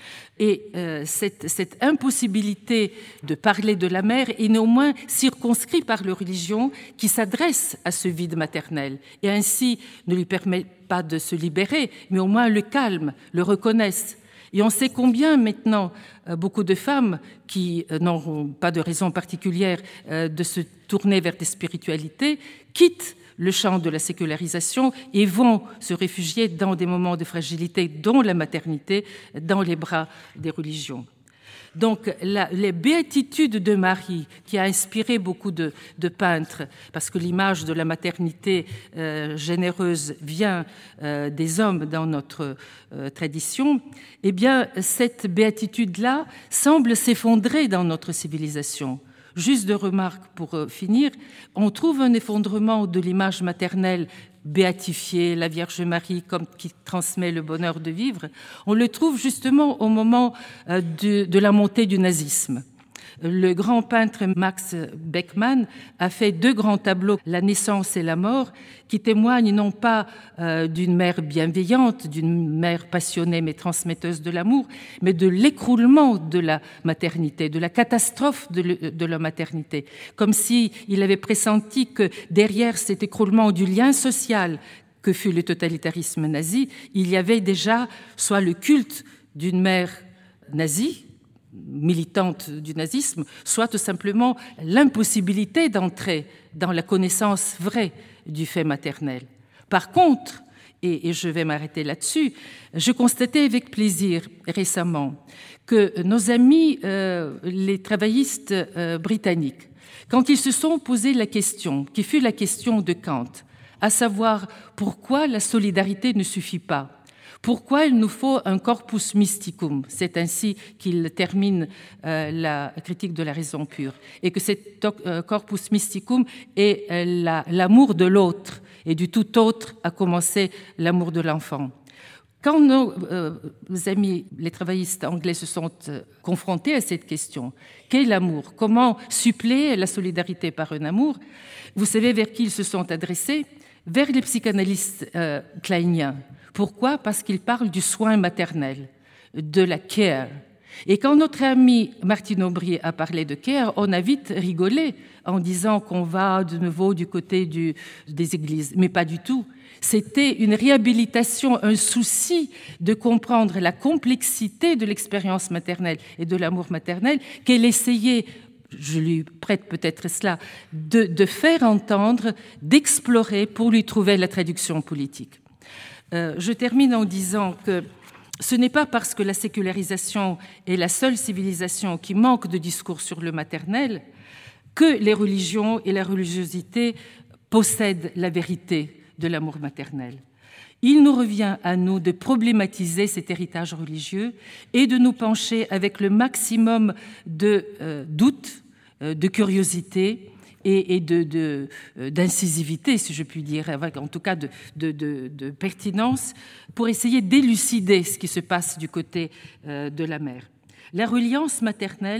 Et euh, cette, cette impossibilité de parler de la mère est néanmoins circonscrite par les religions qui s'adressent à ce vide maternel et ainsi ne lui permet pas de se libérer, mais au moins le calment, le reconnaissent. Et on sait combien maintenant euh, beaucoup de femmes qui euh, n'auront pas de raison particulière euh, de se tourner vers des spiritualités quittent le champ de la sécularisation et vont se réfugier dans des moments de fragilité, dont la maternité, dans les bras des religions. Donc, la, les béatitudes de Marie, qui a inspiré beaucoup de, de peintres, parce que l'image de la maternité euh, généreuse vient euh, des hommes dans notre euh, tradition, eh bien, cette béatitude-là semble s'effondrer dans notre civilisation. Juste de remarque pour finir, on trouve un effondrement de l'image maternelle béatifiée, la Vierge Marie comme qui transmet le bonheur de vivre. On le trouve justement au moment de, de la montée du nazisme. Le grand peintre Max Beckmann a fait deux grands tableaux, La naissance et la mort, qui témoignent non pas euh, d'une mère bienveillante, d'une mère passionnée mais transmetteuse de l'amour, mais de l'écroulement de la maternité, de la catastrophe de, le, de la maternité, comme si il avait pressenti que derrière cet écroulement du lien social que fut le totalitarisme nazi, il y avait déjà soit le culte d'une mère nazie, militante du nazisme, soit tout simplement l'impossibilité d'entrer dans la connaissance vraie du fait maternel. Par contre, et, et je vais m'arrêter là-dessus, je constatais avec plaisir récemment que nos amis, euh, les travaillistes euh, britanniques, quand ils se sont posé la question, qui fut la question de Kant, à savoir pourquoi la solidarité ne suffit pas, pourquoi il nous faut un corpus mysticum, c'est ainsi qu'il termine euh, la critique de la raison pure, et que cet euh, corpus mysticum est euh, la, l'amour de l'autre, et du tout autre a commencé l'amour de l'enfant. Quand nos euh, amis, les travaillistes anglais, se sont euh, confrontés à cette question, qu'est l'amour? Comment suppléer la solidarité par un amour? Vous savez vers qui ils se sont adressés? Vers les psychanalystes euh, kleiniens. Pourquoi? Parce qu'il parle du soin maternel, de la care. Et quand notre ami Martine Aubry a parlé de care, on a vite rigolé en disant qu'on va de nouveau du côté du, des églises. Mais pas du tout. C'était une réhabilitation, un souci de comprendre la complexité de l'expérience maternelle et de l'amour maternel qu'elle essayait, je lui prête peut-être cela, de, de faire entendre, d'explorer pour lui trouver la traduction politique. Euh, je termine en disant que ce n'est pas parce que la sécularisation est la seule civilisation qui manque de discours sur le maternel que les religions et la religiosité possèdent la vérité de l'amour maternel. Il nous revient à nous de problématiser cet héritage religieux et de nous pencher avec le maximum de euh, doute, euh, de curiosité, et, et de, de, d'incisivité, si je puis dire, avec, en tout cas de, de, de, de pertinence, pour essayer d'élucider ce qui se passe du côté euh, de la mère. La reliance maternelle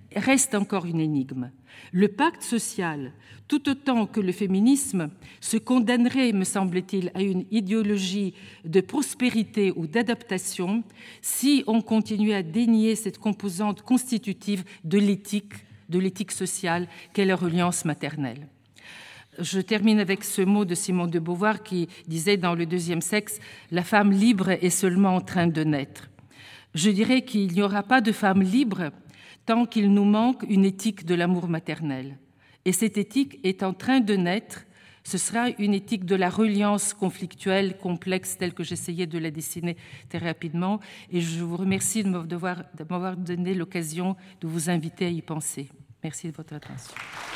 reste encore une énigme. Le pacte social, tout autant que le féminisme, se condamnerait, me semble-t-il, à une idéologie de prospérité ou d'adaptation si on continuait à dénier cette composante constitutive de l'éthique, de l'éthique sociale qu'est la reliance maternelle. Je termine avec ce mot de Simone de Beauvoir qui disait dans Le deuxième sexe « La femme libre est seulement en train de naître ». Je dirais qu'il n'y aura pas de femme libre tant qu'il nous manque une éthique de l'amour maternel. Et cette éthique est en train de naître. Ce sera une éthique de la reliance conflictuelle, complexe, telle que j'essayais de la dessiner très rapidement. Et je vous remercie de m'avoir donné l'occasion de vous inviter à y penser. Merci de votre attention.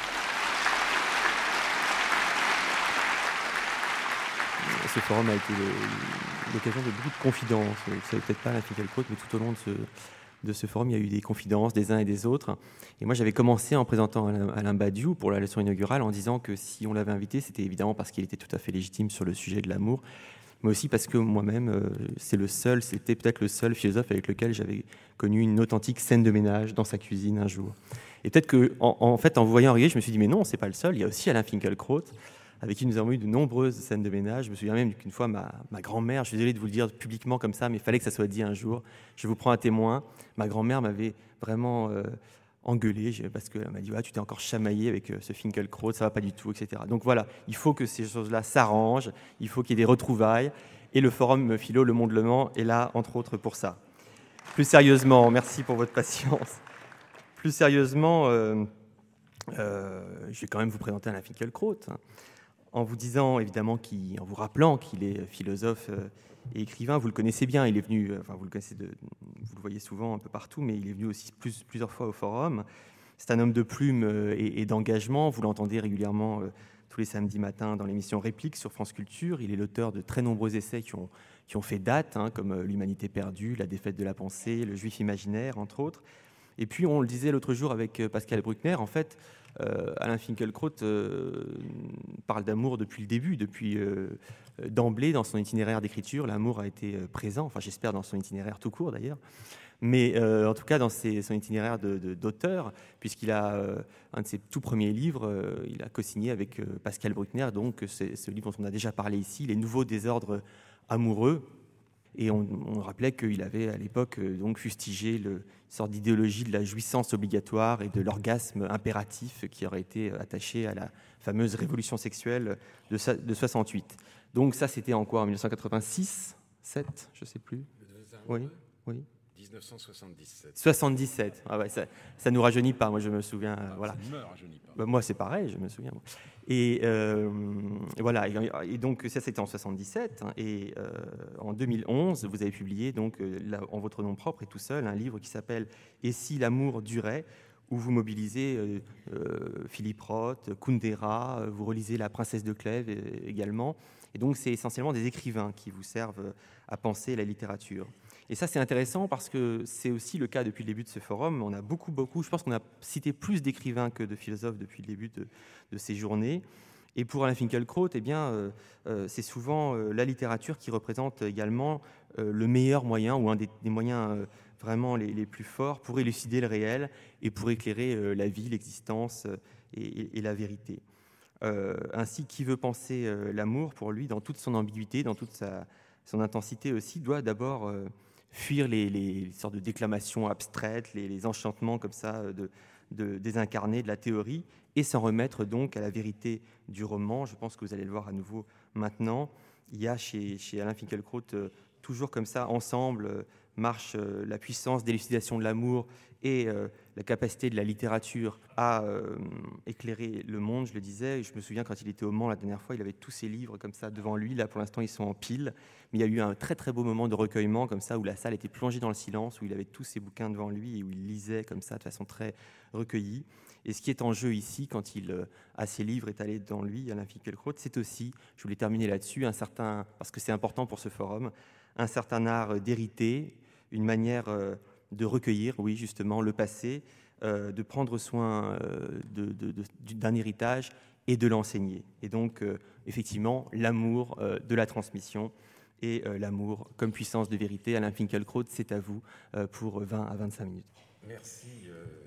Ce forum a été l'occasion de beaucoup de confidences. Vous ne savez peut-être pas, Alain Finkielkraut, mais tout au long de ce, de ce forum, il y a eu des confidences des uns et des autres. Et moi, j'avais commencé en présentant Alain, Alain Badiou pour la leçon inaugurale en disant que si on l'avait invité, c'était évidemment parce qu'il était tout à fait légitime sur le sujet de l'amour, mais aussi parce que moi-même, euh, c'est le seul, c'était peut-être le seul philosophe avec lequel j'avais connu une authentique scène de ménage dans sa cuisine un jour. Et peut-être que, en, en fait, en vous voyant arriver, je me suis dit, mais non, c'est pas le seul, il y a aussi Alain Finkielkraut, avec qui nous avons eu de nombreuses scènes de ménage. Je me souviens même qu'une fois, ma, ma grand-mère, je suis désolé de vous le dire publiquement comme ça, mais il fallait que ça soit dit un jour, je vous prends à témoin, ma grand-mère m'avait vraiment euh, engueulé, parce qu'elle m'a dit ah, « tu t'es encore chamaillé avec euh, ce Finkielkraut, ça va pas du tout, et cetera » Donc voilà, il faut que ces choses-là s'arrangent, il faut qu'il y ait des retrouvailles, et le forum philo Le Monde Le Mans est là, entre autres, pour ça. Plus sérieusement, merci pour votre patience. Plus sérieusement, euh, euh, je vais quand même vous présenter Alain Finkielkraut, hein. En vous disant, évidemment, qu'il, en vous rappelant qu'il est philosophe et écrivain. Vous le connaissez bien, il est venu, enfin vous le connaissez, de, vous le voyez souvent un peu partout, mais il est venu aussi plus, plusieurs fois au forum. C'est un homme de plume et, et d'engagement. Vous l'entendez régulièrement euh, tous les samedis matins dans l'émission Réplique sur France Culture. Il est l'auteur de très nombreux essais qui ont, qui ont fait date, hein, comme L'Humanité perdue, La défaite de la pensée, Le Juif imaginaire, entre autres. Et puis, on le disait l'autre jour avec Pascal Bruckner, en fait, euh, Alain Finkielkraut euh, parle d'amour depuis le début, depuis euh, d'emblée dans son itinéraire d'écriture. L'amour a été présent, enfin j'espère dans son itinéraire tout court d'ailleurs, mais euh, en tout cas dans ses, son itinéraire de, de, d'auteur, puisqu'il a euh, un de ses tout premiers livres, euh, il a co-signé avec euh, Pascal Bruckner, donc c'est ce livre dont on a déjà parlé ici, Les nouveaux désordres amoureux. Et on, on rappelait qu'il avait à l'époque euh, donc fustigé le, une sorte d'idéologie de la jouissance obligatoire et de l'orgasme impératif qui aurait été attaché à la fameuse révolution sexuelle de, de soixante-huit. Donc ça, c'était en quoi, en dix-neuf cent quatre-vingt-six, sept, je ne sais plus. Oui, oui. dix-neuf cent soixante-dix-sept. soixante-dix-sept. Ah ouais, ça ne nous rajeunit pas, moi je me souviens. Ah, voilà. Ça ne me rajeunit pas. Bah, moi c'est pareil, je me souviens. Moi. Et, euh, et voilà. Et, et donc ça c'était en soixante-dix-sept. Hein, et euh, en deux mille onze, vous avez publié donc euh, là, en votre nom propre et tout seul un livre qui s'appelle « Et si l'amour durait ?» où vous mobilisez euh, euh, Philippe Roth, Kundera, euh, vous relisez La Princesse de Clèves euh, également. Et donc c'est essentiellement des écrivains qui vous servent à penser la littérature. Et ça, c'est intéressant parce que c'est aussi le cas depuis le début de ce forum. On a beaucoup, beaucoup, je pense qu'on a cité plus d'écrivains que de philosophes depuis le début de, de ces journées. Et pour Alain Finkielkraut, eh bien, euh, euh, c'est souvent euh, la littérature qui représente également euh, le meilleur moyen ou un des, des moyens euh, vraiment les, les plus forts pour élucider le réel et pour éclairer euh, la vie, l'existence euh, et, et, et la vérité. Euh, ainsi, qui veut penser euh, l'amour, pour lui, dans toute son ambiguïté, dans toute sa, son intensité aussi, doit d'abord... Euh, fuir les, les, les sortes de déclamations abstraites, les, les enchantements comme ça de, de désincarner de la théorie et s'en remettre donc à la vérité du roman. Je pense que vous allez le voir à nouveau maintenant. Il y a chez, chez Alain Finkielkraut euh, toujours comme ça, ensemble, euh, marche euh, la puissance d'élucidation de l'amour et euh, la capacité de la littérature à euh, éclairer le monde, je le disais. Et je me souviens quand il était au Mans la dernière fois, il avait tous ses livres comme ça devant lui. Là, pour l'instant, ils sont en pile. Mais il y a eu un très très beau moment de recueillement comme ça, où la salle était plongée dans le silence, où il avait tous ses bouquins devant lui et où il lisait comme ça de façon très recueillie. Et ce qui est en jeu ici, quand il euh, a ses livres étalés devant lui, Alain Finkielkraut, c'est aussi, je voulais terminer là-dessus, un certain, parce que c'est important pour ce forum, un certain art d'hériter, une manière euh, de recueillir, oui, justement, le passé, euh, de prendre soin euh, de, de, de, d'un héritage et de l'enseigner. Et donc, euh, effectivement, l'amour euh, de la transmission et euh, l'amour comme puissance de vérité. Alain Finkielkraut, c'est à vous euh, pour vingt à vingt-cinq minutes. Merci euh,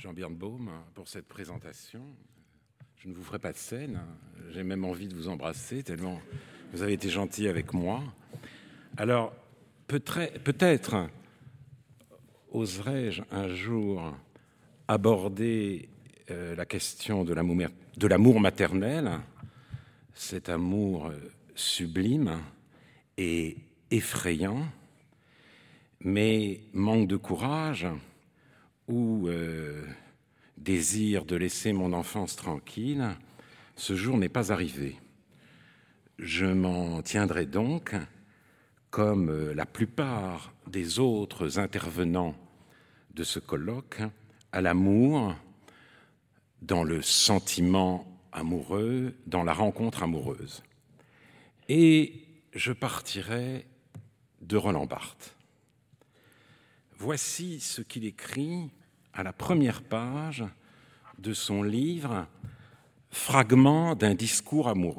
Jean Birnbaum, pour cette présentation. Je ne vous ferai pas de scène, j'ai même envie de vous embrasser, tellement vous avez été gentil avec moi. Alors, peut-être oserais-je un jour aborder euh, la question de l'amour, de l'amour maternel, cet amour sublime et effrayant, mais manque de courage ou euh, désir de laisser mon enfance tranquille, ce jour n'est pas arrivé. Je m'en tiendrai donc, comme la plupart des autres intervenants de ce colloque, à l'amour, dans le sentiment amoureux, dans la rencontre amoureuse. Et je partirai de Roland Barthes. Voici ce qu'il écrit à la première page de son livre « Fragment d'un discours amoureux ».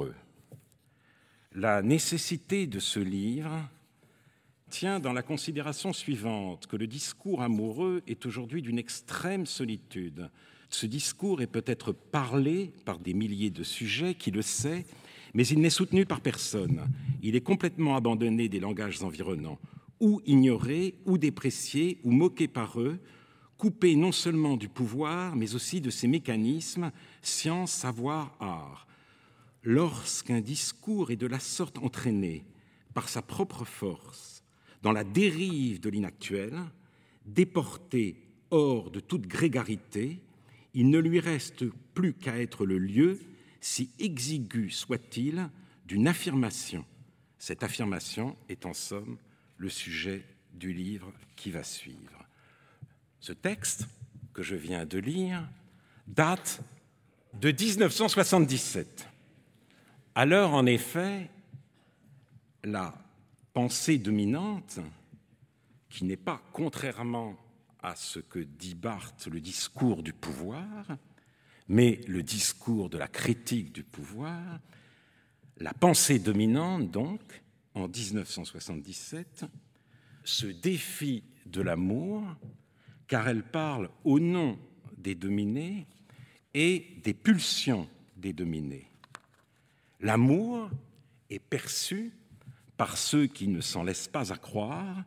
La nécessité de ce livre tient dans la considération suivante, que le discours amoureux est aujourd'hui d'une extrême solitude. Ce discours est peut-être parlé par des milliers de sujets qui le sait, mais il n'est soutenu par personne. Il est complètement abandonné des langages environnants, ou ignoré, ou déprécié, ou moqué par eux, coupé non seulement du pouvoir, mais aussi de ses mécanismes, science, savoir, art. Lorsqu'un discours est de la sorte entraîné par sa propre force, dans la dérive de l'inactuel, déporté hors de toute grégarité, il ne lui reste plus qu'à être le lieu, si exigu soit-il, d'une affirmation. Cette affirmation est en somme le sujet du livre qui va suivre. Ce texte que je viens de lire date de dix-neuf cent soixante-dix-sept. Alors, en effet, la pensée dominante, qui n'est pas, contrairement à ce que dit Barthes, le discours du pouvoir, mais le discours de la critique du pouvoir, la pensée dominante, donc, en dix-neuf cent soixante-dix-sept, se défie de l'amour, car elle parle au nom des dominés et des pulsions des dominés. L'amour est perçu par ceux qui ne s'en laissent pas accroire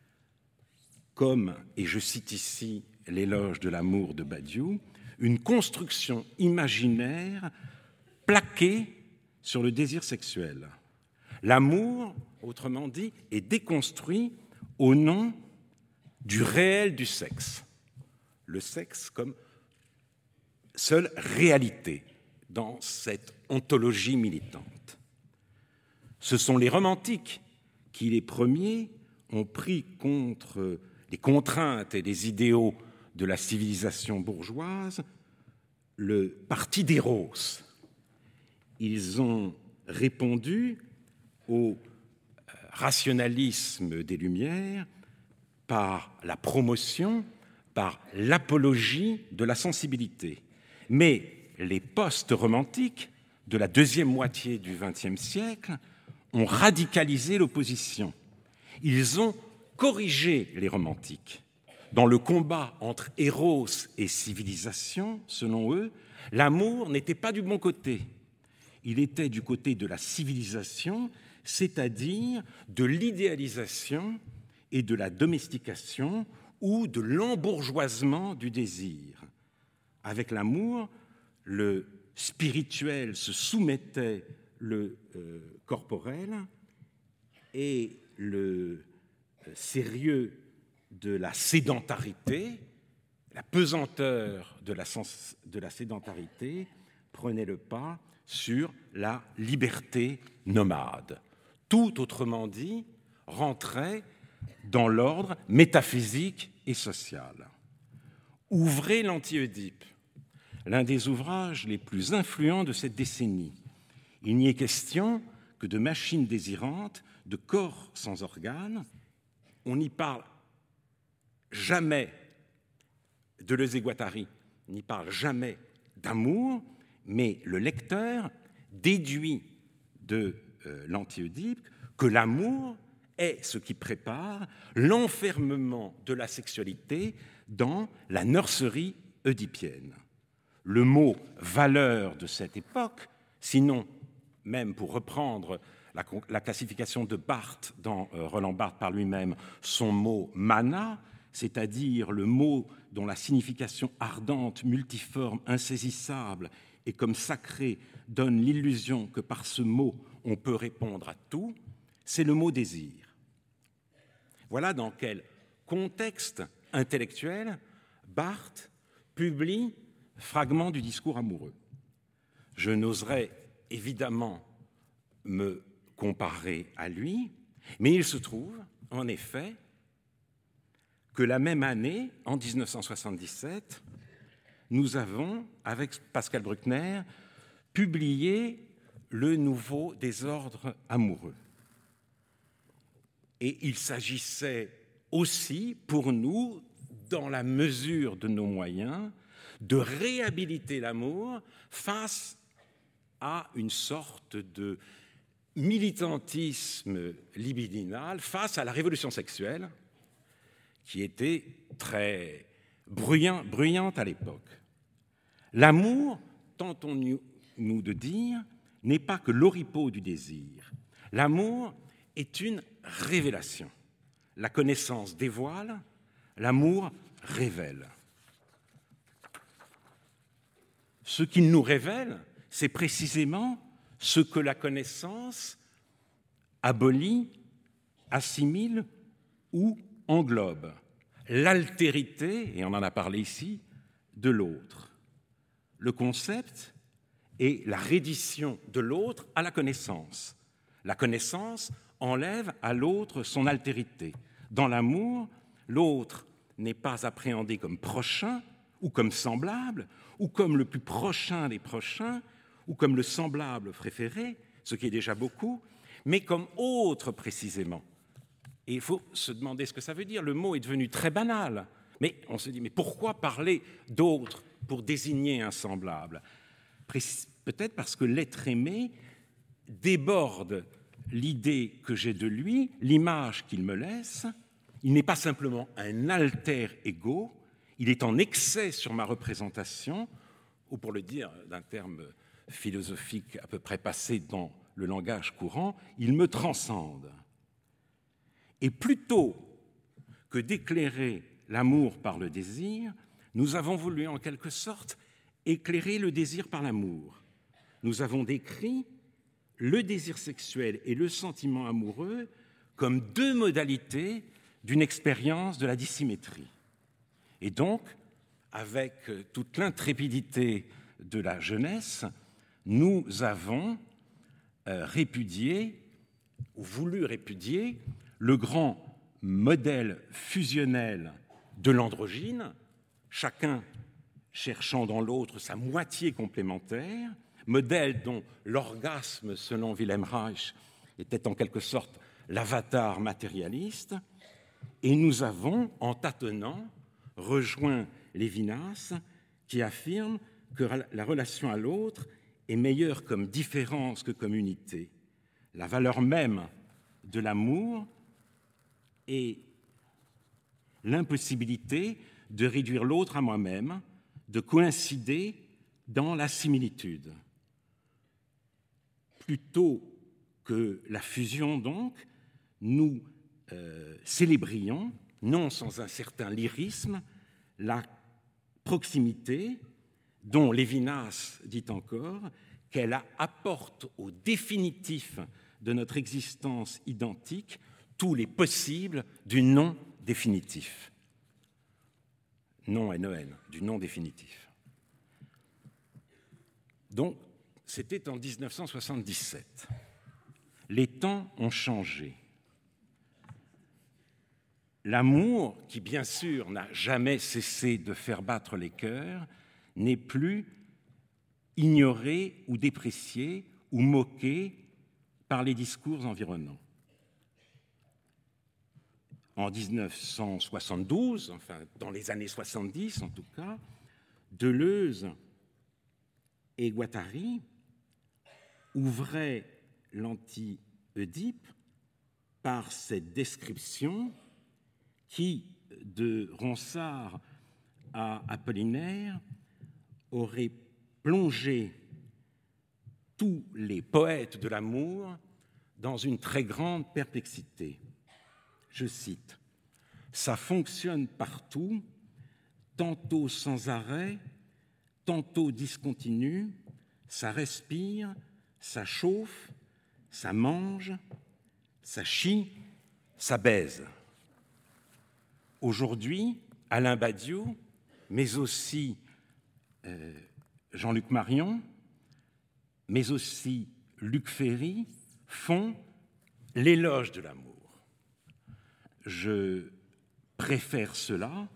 comme, et je cite ici l'éloge de l'amour de Badiou, une construction imaginaire plaquée sur le désir sexuel. L'amour, autrement dit, est déconstruit au nom du réel du sexe. Le sexe comme seule réalité dans cette ontologie militante. Ce sont les romantiques qui, les premiers, ont pris contre les contraintes et les idéaux de la civilisation bourgeoise le parti d'éros. Ils ont répondu au rationalisme des Lumières par la promotion, par l'apologie de la sensibilité. Mais les post-romantiques de la deuxième moitié du vingtième siècle ont radicalisé l'opposition. Ils ont corrigé les romantiques. Dans le combat entre éros et civilisation, selon eux, l'amour n'était pas du bon côté. Il était du côté de la civilisation, c'est-à-dire de l'idéalisation et de la domestication ou de l'embourgeoisement du désir. Avec l'amour, le spirituel se soumettait le euh, corporel et le euh, sérieux de la sédentarité, la pesanteur de la, sens, de la sédentarité prenait le pas sur la liberté nomade. Tout, autrement dit, rentrait dans l'ordre métaphysique et social. Ouvrez l'Anti-Oedipe, l'un des ouvrages les plus influents de cette décennie. Il n'y est question que de machines désirantes, de corps sans organes. On n'y parle jamais, Deleuze et Guattari n'y parle jamais d'amour, mais le lecteur déduit de euh, l'Anti-Oedipe que l'amour est ce qui prépare l'enfermement de la sexualité dans la nurserie oedipienne. Le mot « valeur » de cette époque, sinon, même pour reprendre la, la classification de Barthes dans euh, Roland Barthes par lui-même, son mot « mana », c'est-à-dire le mot dont la signification ardente, multiforme, insaisissable et comme sacré donne l'illusion que par ce mot on peut répondre à tout, c'est le mot « désir ». Voilà dans quel contexte intellectuel Barthes publie Fragments du discours amoureux. Je n'oserais évidemment me comparer à lui, mais il se trouve, en effet, que la même année, en dix-neuf cent soixante-dix-sept, nous avons, avec Pascal Bruckner, publié le nouveau désordre amoureux. Et il s'agissait aussi, pour nous, dans la mesure de nos moyens, de réhabiliter l'amour face à une sorte de militantisme libidinal, face à la révolution sexuelle, qui était très bruyant, bruyante à l'époque. L'amour, tentons-nous de dire, n'est pas que l'oripeau du désir. L'amour est une révélation. La connaissance dévoile, l'amour révèle. Ce qu'il nous révèle, c'est précisément ce que la connaissance abolit, assimile ou englobe. L'altérité, et on en a parlé ici, de l'autre. Le concept est la reddition de l'autre à la connaissance. La connaissance enlève à l'autre son altérité. Dans l'amour, l'autre n'est pas appréhendé comme prochain ou comme semblable, ou comme le plus prochain des prochains, ou comme le semblable préféré, ce qui est déjà beaucoup, mais comme autre précisément. Et il faut se demander ce que ça veut dire. Le mot est devenu très banal, mais on se dit, mais pourquoi parler d'autre pour désigner un semblable ? Peut-être parce que l'être aimé déborde l'idée que j'ai de lui, l'image qu'il me laisse. Il n'est pas simplement un alter ego, il est en excès sur ma représentation, ou pour le dire d'un terme philosophique à peu près passé dans le langage courant, il me transcende. Et plutôt que d'éclairer l'amour par le désir, nous avons voulu en quelque sorte éclairer le désir par l'amour. Nous avons décrit le désir sexuel et le sentiment amoureux comme deux modalités d'une expérience de la dissymétrie. Et donc, avec toute l'intrépidité de la jeunesse, nous avons euh, répudié, ou voulu répudier, le grand modèle fusionnel de l'androgyne, chacun cherchant dans l'autre sa moitié complémentaire, modèle dont l'orgasme, selon Wilhelm Reich, était en quelque sorte l'avatar matérialiste, et nous avons, en tâtonnant, rejoint Lévinas, qui affirme que la relation à l'autre est meilleure comme différence que comme unité. La valeur même de l'amour est l'impossibilité de réduire l'autre à moi-même, de coïncider dans la similitude. Plutôt que la fusion, donc, nous euh, célébrions, non sans un certain lyrisme, la proximité dont Lévinas dit encore qu'elle apporte au définitif de notre existence identique tous les possibles du non définitif. Non N E N, du non définitif. Donc, c'était en dix-neuf cent soixante-dix-sept. Les temps ont changé. L'amour, qui bien sûr n'a jamais cessé de faire battre les cœurs, n'est plus ignoré ou déprécié ou moqué par les discours environnants. En dix-neuf cent soixante-douze, enfin dans les années soixante-dix en tout cas, Deleuze et Guattari ouvraient l'anti-Oedipe par cette description qui, de Ronsard à Apollinaire aurait plongé tous les poètes de l'amour dans une très grande perplexité. Je cite, « Ça fonctionne partout, tantôt sans arrêt, tantôt discontinu, ça respire, ça chauffe, ça mange, ça chie, ça baise. » Aujourd'hui, Alain Badiou, mais aussi euh, Jean-Luc Marion, mais aussi Luc Ferry, font l'éloge de l'amour. Je préfère cela.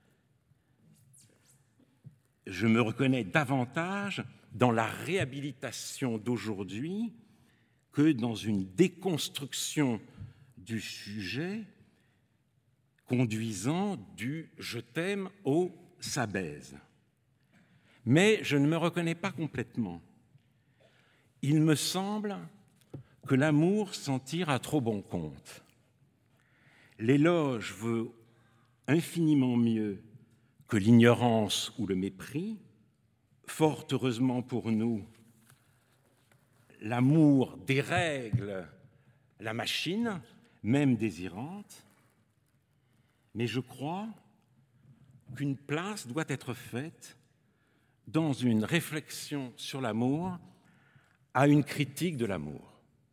Je me reconnais davantage dans la réhabilitation d'aujourd'hui que dans une déconstruction du sujet conduisant du « je t'aime » au « ça baise ». Mais je ne me reconnais pas complètement. Il me semble que l'amour s'en tire à trop bon compte. L'éloge veut infiniment mieux que l'ignorance ou le mépris. Fort heureusement pour nous, l'amour dérègle la machine, même désirante, mais je crois qu'une place doit être faite dans une réflexion sur l'amour à une critique de l'amour.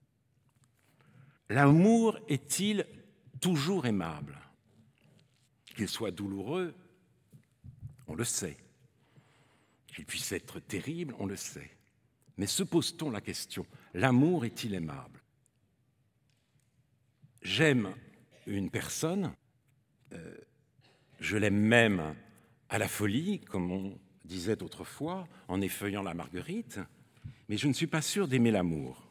L'amour est-il toujours aimable? Qu'il soit douloureux, on le sait. Qu'il puisse être terrible, on le sait. Mais se pose-t-on la question, l'amour est-il aimable? J'aime une personne, euh, je l'aime même à la folie, comme on disait autrefois, en effeuillant la Marguerite, mais je ne suis pas sûr d'aimer l'amour.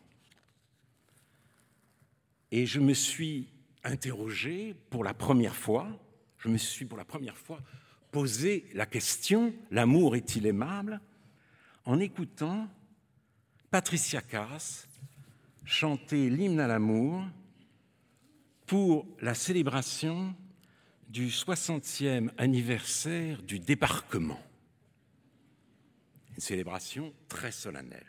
Et je me suis interrogé pour la première fois, je me suis pour la première fois posé la question, l'amour est-il aimable, en écoutant Patricia Cass chanter l'hymne à l'amour pour la célébration du soixantième anniversaire du débarquement. Une célébration très solennelle.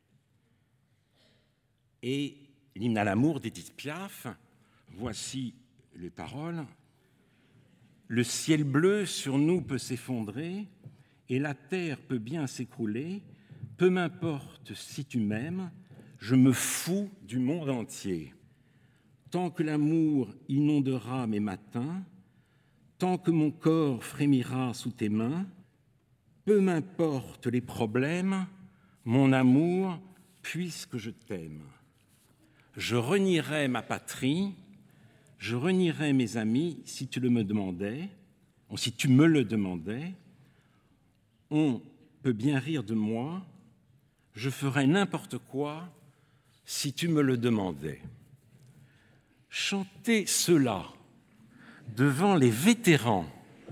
Et l'hymne à l'amour d'Édith Piaf, voici les paroles. Le ciel bleu sur nous peut s'effondrer et la terre peut bien s'écrouler. Peu m'importe si tu m'aimes, je me fous du monde entier. Tant que l'amour inondera mes matins, tant que mon corps frémira sous tes mains, peu m'importe les problèmes, mon amour, puisque je t'aime. Je renierai ma patrie, je renierai mes amis si tu le me demandais, ou si tu me le demandais. On peut bien rire de moi, je ferai n'importe quoi si tu me le demandais. Chanter cela devant les vétérans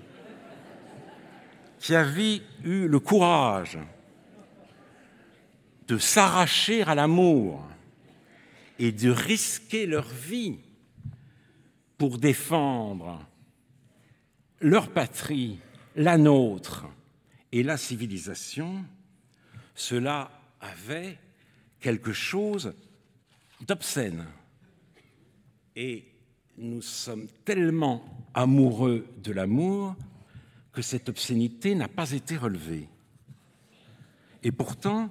qui avaient eu le courage de s'arracher à l'amour et de risquer leur vie pour défendre leur patrie, la nôtre et la civilisation, cela avait quelque chose d'obscène. Et nous sommes tellement amoureux de l'amour que cette obscénité n'a pas été relevée. Et pourtant,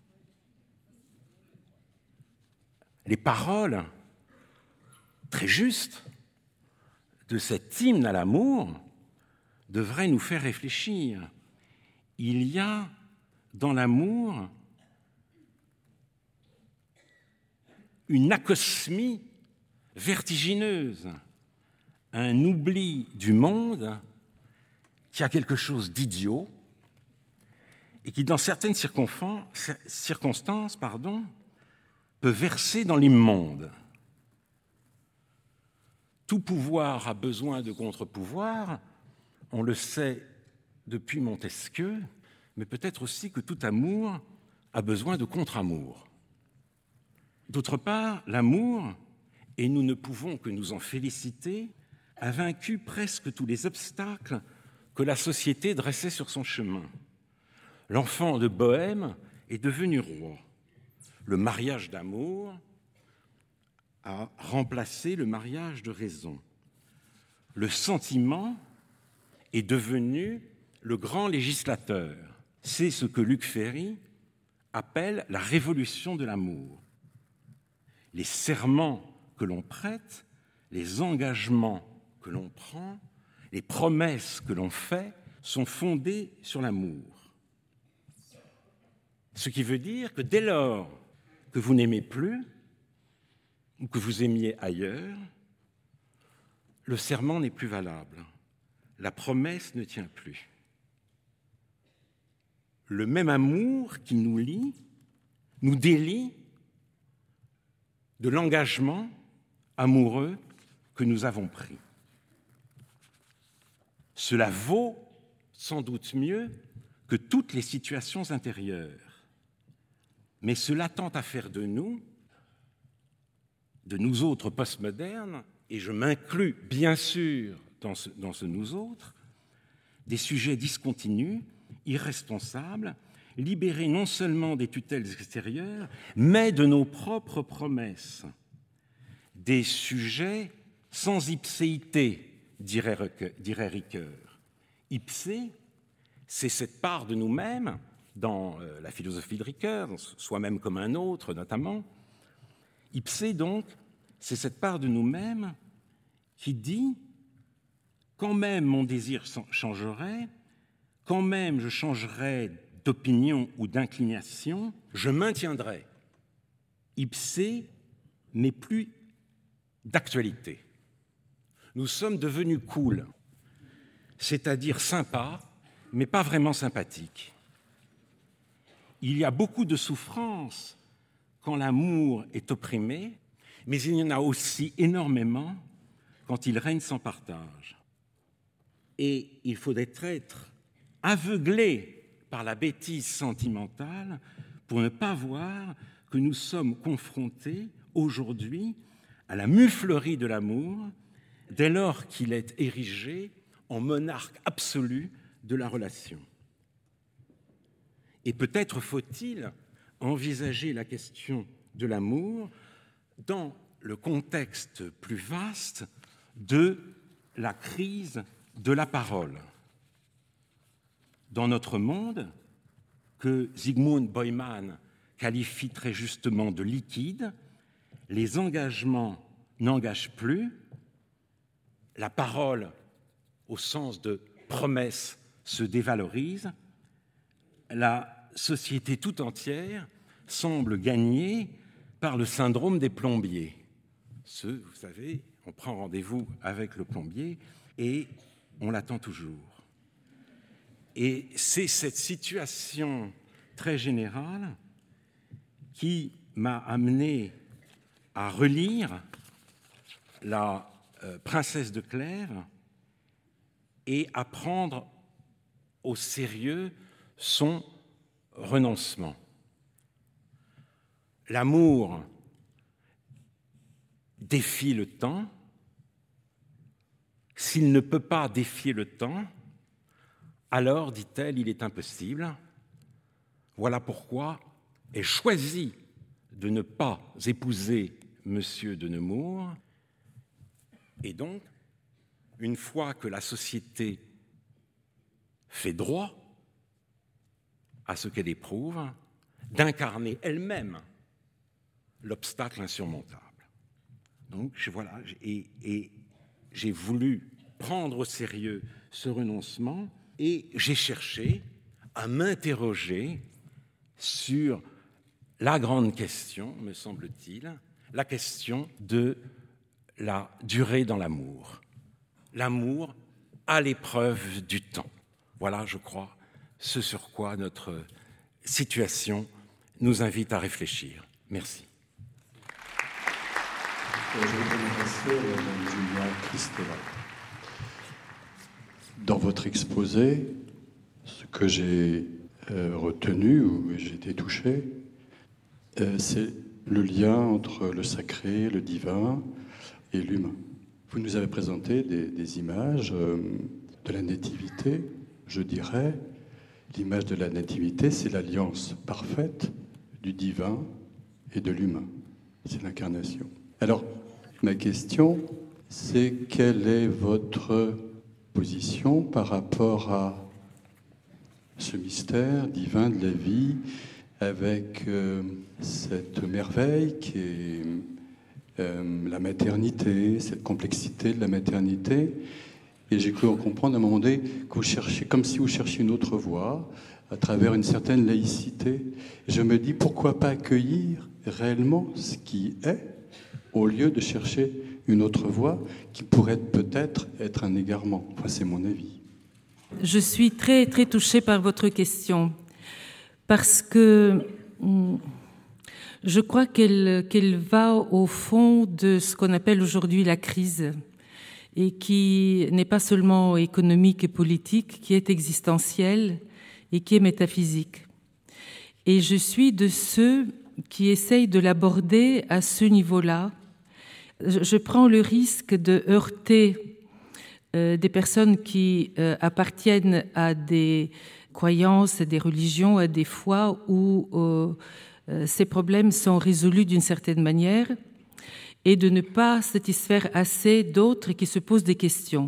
les paroles très justes de cet hymne à l'amour devraient nous faire réfléchir. Il y a dans l'amour une acosmie vertigineuse, un oubli du monde qui a quelque chose d'idiot et qui, dans certaines circonstances, pardon, peut verser dans l'immonde. Tout pouvoir a besoin de contre-pouvoir, on le sait depuis Montesquieu, mais peut-être aussi que tout amour a besoin de contre-amour. D'autre part, l'amour, et nous ne pouvons que nous en féliciter, a vaincu presque tous les obstacles que la société dressait sur son chemin. L'enfant de Bohême est devenu roi. Le mariage d'amour a remplacé le mariage de raison. Le sentiment est devenu le grand législateur. C'est ce que Luc Ferry appelle la révolution de l'amour. Les serments que l'on prête, les engagements que l'on prend, les promesses que l'on fait sont fondées sur l'amour. Ce qui veut dire que dès lors que vous n'aimez plus ou que vous aimiez ailleurs, le serment n'est plus valable. La promesse ne tient plus. Le même amour qui nous lie, nous délie de l'engagement amoureux que nous avons pris. Cela vaut sans doute mieux que toutes les situations intérieures, mais cela tend à faire de nous, de nous autres postmodernes, et je m'inclus bien sûr dans ce, dans ce nous autres, des sujets discontinus, irresponsables, libérés non seulement des tutelles extérieures, mais de nos propres promesses. Des sujets sans ipséité, dirait, dirait Ricoeur. Ipsé, c'est cette part de nous-mêmes, dans la philosophie de Ricoeur, soi-même comme un autre notamment. Ipsé, donc, c'est cette part de nous-mêmes qui dit « quand même mon désir changerait, quand même je changerais d'opinion ou d'inclination, je maintiendrai. Ipsé, mais plus d'actualité. Nous sommes devenus cool, c'est-à-dire sympas, mais pas vraiment sympathiques. Il y a beaucoup de souffrance quand l'amour est opprimé, mais il y en a aussi énormément quand il règne sans partage. Et il faudrait être aveuglé par la bêtise sentimentale pour ne pas voir que nous sommes confrontés aujourd'hui à la muflerie de l'amour dès lors qu'il est érigé en monarque absolu de la relation. Et peut-être faut-il envisager la question de l'amour dans le contexte plus vaste de la crise de la parole. Dans notre monde, que Zygmunt Bauman qualifie très justement de liquide, les engagements n'engagent plus, la parole, au sens de promesse, se dévalorise, la société tout entière semble gagnée par le syndrome des plombiers. Ce, vous savez, on prend rendez-vous avec le plombier et on l'attend toujours. Et c'est cette situation très générale qui m'a amené à relire la euh, Princesse de Clèves et à prendre au sérieux son renoncement. L'amour défie le temps. S'il ne peut pas défier le temps, alors, dit-elle, il est impossible. Voilà pourquoi elle choisit de ne pas épouser Monsieur de Nemours. Et donc, une fois que la société fait droit à ce qu'elle éprouve, d'incarner elle-même l'obstacle insurmontable. Donc, je, voilà, et, et j'ai voulu prendre au sérieux ce renoncement et j'ai cherché à m'interroger sur la grande question, me semble-t-il, la question de la durée dans l'amour. L'amour à l'épreuve du temps. Voilà, je crois, ce sur quoi notre situation nous invite à réfléchir. Merci. Je vais m'adresser à Mme Julia Kristeva. Dans votre exposé, ce que j'ai euh, retenu, où j'ai été touché, euh, c'est le lien entre le sacré, le divin et l'humain. Vous nous avez présenté des, des images euh, de la nativité, je dirais, l'image de la nativité, c'est l'alliance parfaite du divin et de l'humain. C'est l'incarnation. Alors, ma question, c'est quelle est votre position par rapport à ce mystère divin de la vie, avec euh, cette merveille qui est euh, la maternité, cette complexité de la maternité. Et j'ai cru en comprendre à un moment donné que vous cherchez, comme si vous cherchiez une autre voie, à travers une certaine laïcité. Et je me dis, pourquoi pas accueillir réellement ce qui est, au lieu de chercher une autre voie qui pourrait peut-être être un égarement. Enfin, c'est mon avis. Je suis très, très touchée par votre question, parce que je crois qu'elle, qu'elle va au fond de ce qu'on appelle aujourd'hui la crise, et qui n'est pas seulement économique et politique, qui est existentielle et qui est métaphysique. Et je suis de ceux qui essayent de l'aborder à ce niveau-là. Je prends le risque de heurter euh, des personnes qui euh, appartiennent à des croyances, à des religions, à des foi où euh, euh, ces problèmes sont résolus d'une certaine manière, et de ne pas satisfaire assez d'autres qui se posent des questions.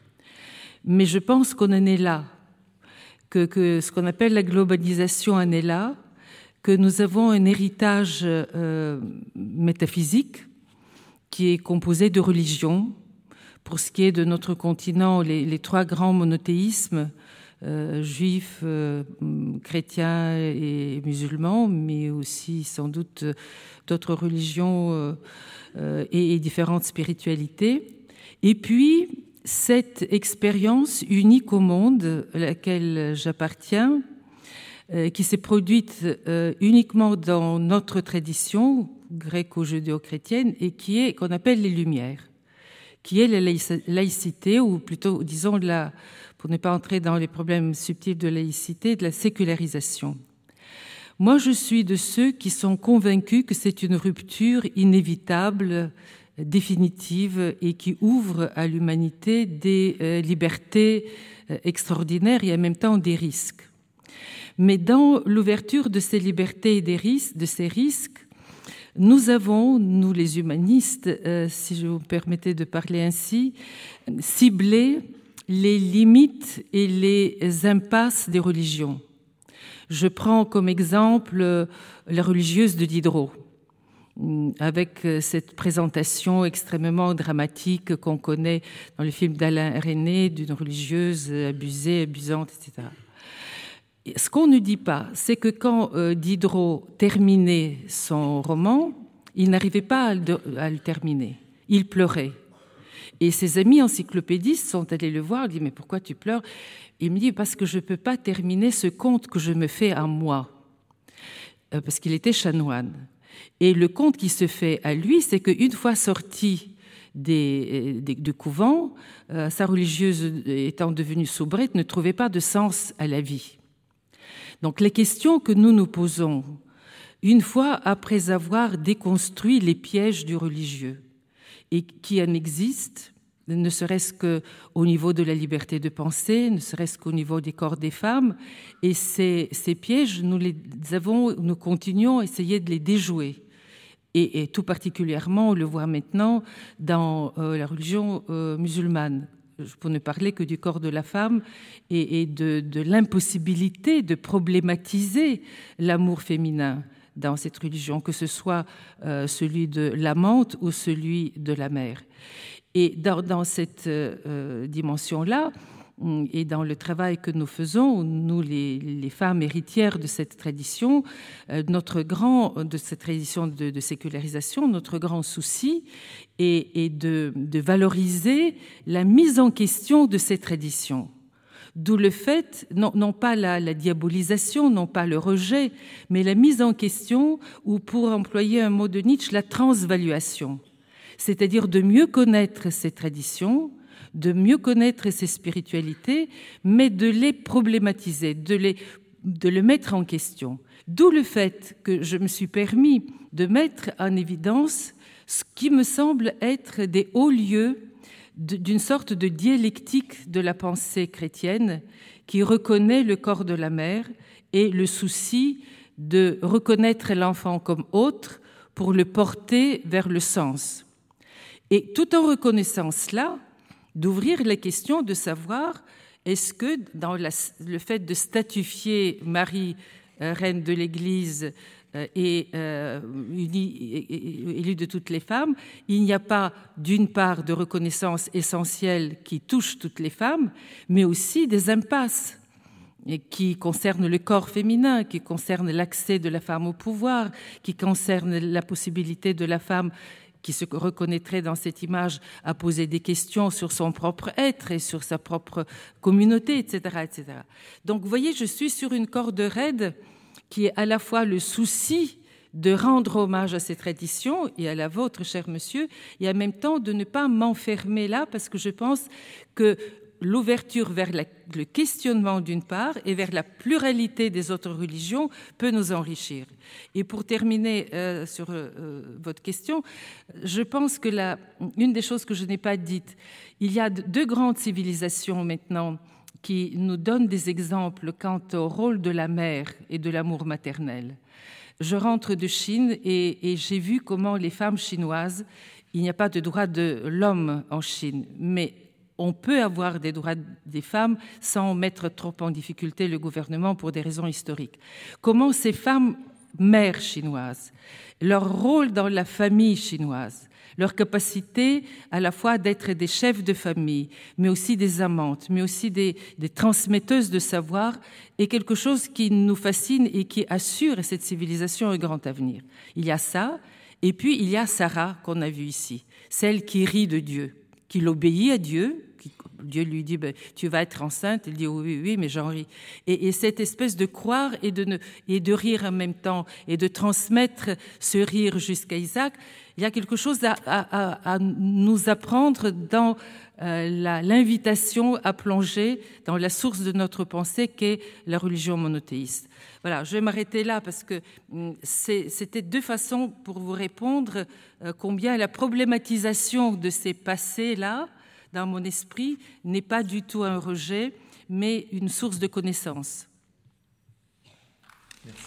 Mais je pense qu'on en est là, que, que ce qu'on appelle la globalisation en est là, que nous avons un héritage euh, métaphysique qui est composé de religions. Pour ce qui est de notre continent, les, les trois grands monothéismes, euh, juifs, euh, chrétiens et musulmans, mais aussi sans doute d'autres religions euh, euh, et, et différentes spiritualités. Et puis, cette expérience unique au monde à laquelle j'appartiens, euh, qui s'est produite euh, uniquement dans notre tradition gréco-judéo-chrétienne et qui est, qu'on appelle les Lumières, qui est la laïcité, ou plutôt, disons, la, pour ne pas entrer dans les problèmes subtils de laïcité, de la sécularisation. Moi, je suis de ceux qui sont convaincus que c'est une rupture inévitable, définitive, et qui ouvre à l'humanité des euh, libertés euh, extraordinaires et en même temps des risques. Mais dans l'ouverture de ces libertés et des risques, de ces risques, nous avons, nous les humanistes, euh, si je vous permettez de parler ainsi, ciblé les limites et les impasses des religions. Je prends comme exemple la religieuse de Diderot, avec cette présentation extrêmement dramatique qu'on connaît dans le film d'Alain Resnais d'une religieuse abusée, abusante, et cetera. Ce qu'on ne dit pas, c'est que quand euh, Diderot terminait son roman, il n'arrivait pas à le, à le terminer. Il pleurait. Et ses amis encyclopédistes sont allés le voir, ils disent « Mais pourquoi tu pleures ?» Il me dit « Parce que je ne peux pas terminer ce conte que je me fais à moi. Euh, » Parce qu'il était chanoine. Et le conte qui se fait à lui, c'est qu'une fois sorti des, des, du couvent, euh, sa religieuse étant devenue soubrette, ne trouvait pas de sens à la vie. Donc les questions que nous nous posons, une fois après avoir déconstruit les pièges du religieux, et qui en existent, ne serait-ce qu'au niveau de la liberté de penser, ne serait-ce qu'au niveau des corps des femmes, et ces, ces pièges, nous les avons, nous continuons à essayer de les déjouer. Et, et tout particulièrement, on le voit maintenant dans euh, la religion euh, musulmane, pour ne parler que du corps de la femme et, et de, de l'impossibilité de problématiser l'amour féminin dans cette religion, que ce soit euh, celui de l'amante ou celui de la mère. Et dans, dans cette euh, dimension-là, et dans le travail que nous faisons, nous, les, les femmes héritières de cette tradition, euh, notre grand, de cette tradition de, de sécularisation, notre grand souci est, est de, de valoriser la mise en question de ces traditions. D'où le fait, non, non pas la, la diabolisation, non pas le rejet, mais la mise en question, ou pour employer un mot de Nietzsche, la transvaluation. C'est-à-dire de mieux connaître ces traditions, de mieux connaître ces spiritualités, mais de les problématiser, de les, de les mettre en question. D'où le fait que je me suis permis de mettre en évidence ce qui me semble être des hauts lieux d'une sorte de dialectique de la pensée chrétienne qui reconnaît le corps de la mère et le souci de reconnaître l'enfant comme autre pour le porter vers le sens. Et tout en reconnaissant cela, d'ouvrir la question de savoir est-ce que dans la, le fait de statuifier Marie, euh, reine de l'Église euh, et euh, unie, élue de toutes les femmes, il n'y a pas d'une part de reconnaissance essentielle qui touche toutes les femmes, mais aussi des impasses et qui concernent le corps féminin, qui concernent l'accès de la femme au pouvoir, qui concernent la possibilité de la femme qui se reconnaîtrait dans cette image à poser des questions sur son propre être et sur sa propre communauté, et cetera, et cetera. Donc, vous voyez, je suis sur une corde raide qui est à la fois le souci de rendre hommage à ces traditions et à la vôtre, cher monsieur, et en même temps de ne pas m'enfermer là, parce que je pense que l'ouverture vers la, le questionnement d'une part et vers la pluralité des autres religions peut nous enrichir. Et pour terminer euh, sur euh, votre question, je pense que la, une des choses que je n'ai pas dites, il y a deux grandes civilisations maintenant qui nous donnent des exemples quant au rôle de la mère et de l'amour maternel. Je rentre de Chine et, et j'ai vu comment les femmes chinoises, il n'y a pas de droit de l'homme en Chine, mais on peut avoir des droits des femmes sans mettre trop en difficulté le gouvernement pour des raisons historiques. Comment ces femmes mères chinoises, leur rôle dans la famille chinoise, leur capacité à la fois d'être des chefs de famille, mais aussi des amantes, mais aussi des, des transmetteuses de savoir, est quelque chose qui nous fascine et qui assure à cette civilisation un grand avenir. Il y a ça, et puis il y a Sarah qu'on a vue ici, celle qui rit de Dieu, qu'il obéit à Dieu, qui, Dieu lui dit ben, tu vas être enceinte, il dit oui, oui, mais j'en ris. Et, et cette espèce de croire et de, ne, et de rire en même temps et de transmettre ce rire jusqu'à Isaac, il y a quelque chose à, à, à nous apprendre dans euh, la, l'invitation à plonger dans la source de notre pensée qu'est la religion monothéiste. Voilà, je vais m'arrêter là parce que c'est, c'était deux façons pour vous répondre euh, combien la problématisation de ces passés-là, dans mon esprit, n'est pas du tout un rejet, mais une source de connaissance. Merci.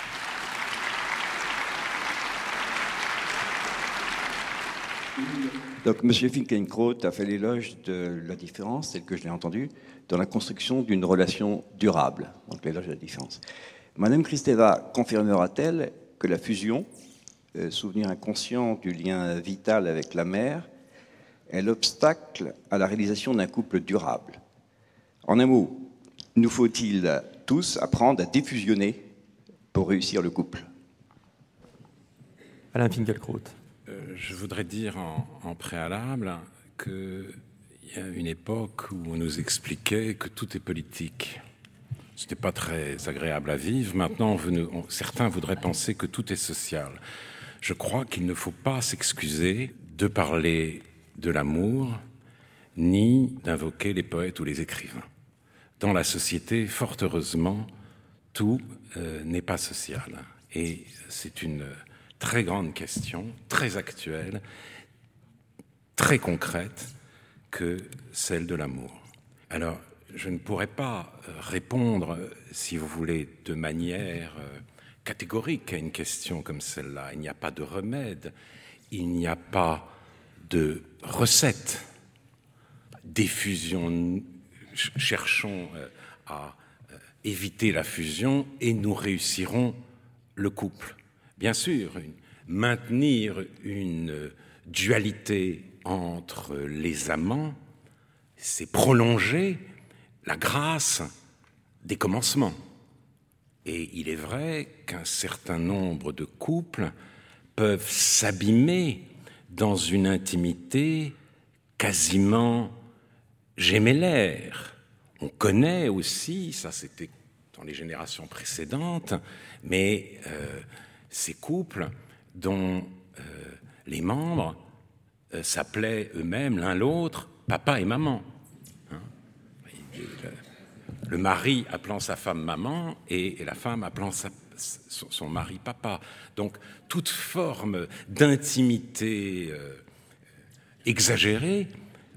Donc, M. Finkielkraut a fait l'éloge de la différence, tel que je l'ai entendu, dans la construction d'une relation durable. Donc, l'éloge de la différence. Madame Kristeva confirmera-t-elle que la fusion, euh, souvenir inconscient du lien vital avec la mère, est l'obstacle à la réalisation d'un couple durable? En un mot, nous faut-il tous apprendre à défusionner pour réussir le couple? Alain Finkielkraut. Euh, je voudrais dire en, en préalable qu'il y a une époque où on nous expliquait que tout est politique. Ce n'était pas très agréable à vivre. Maintenant, on veut, on, certains voudraient penser que tout est social. Je crois qu'il ne faut pas s'excuser de parler de l'amour, ni d'invoquer les poètes ou les écrivains. Dans la société, fort heureusement, tout euh, n'est pas social. Et c'est une très grande question, très actuelle, très concrète, que celle de l'amour. Alors, je ne pourrais pas répondre, si vous voulez, de manière catégorique à une question comme celle-là. Il n'y a pas de remède, il n'y a pas de recette. Défusion, cherchons à éviter la fusion et nous réussirons le couple. Bien sûr, une, maintenir une dualité entre les amants, c'est prolonger la grâce des commencements. Et il est vrai qu'un certain nombre de couples peuvent s'abîmer dans une intimité quasiment gémellaire. On connaît aussi, ça c'était dans les générations précédentes, mais euh, ces couples dont euh, les membres euh, s'appelaient eux-mêmes l'un l'autre papa et maman. Hein? Le mari appelant sa femme maman et, et la femme appelant sa, son, son mari papa. Donc toute forme d'intimité euh, exagérée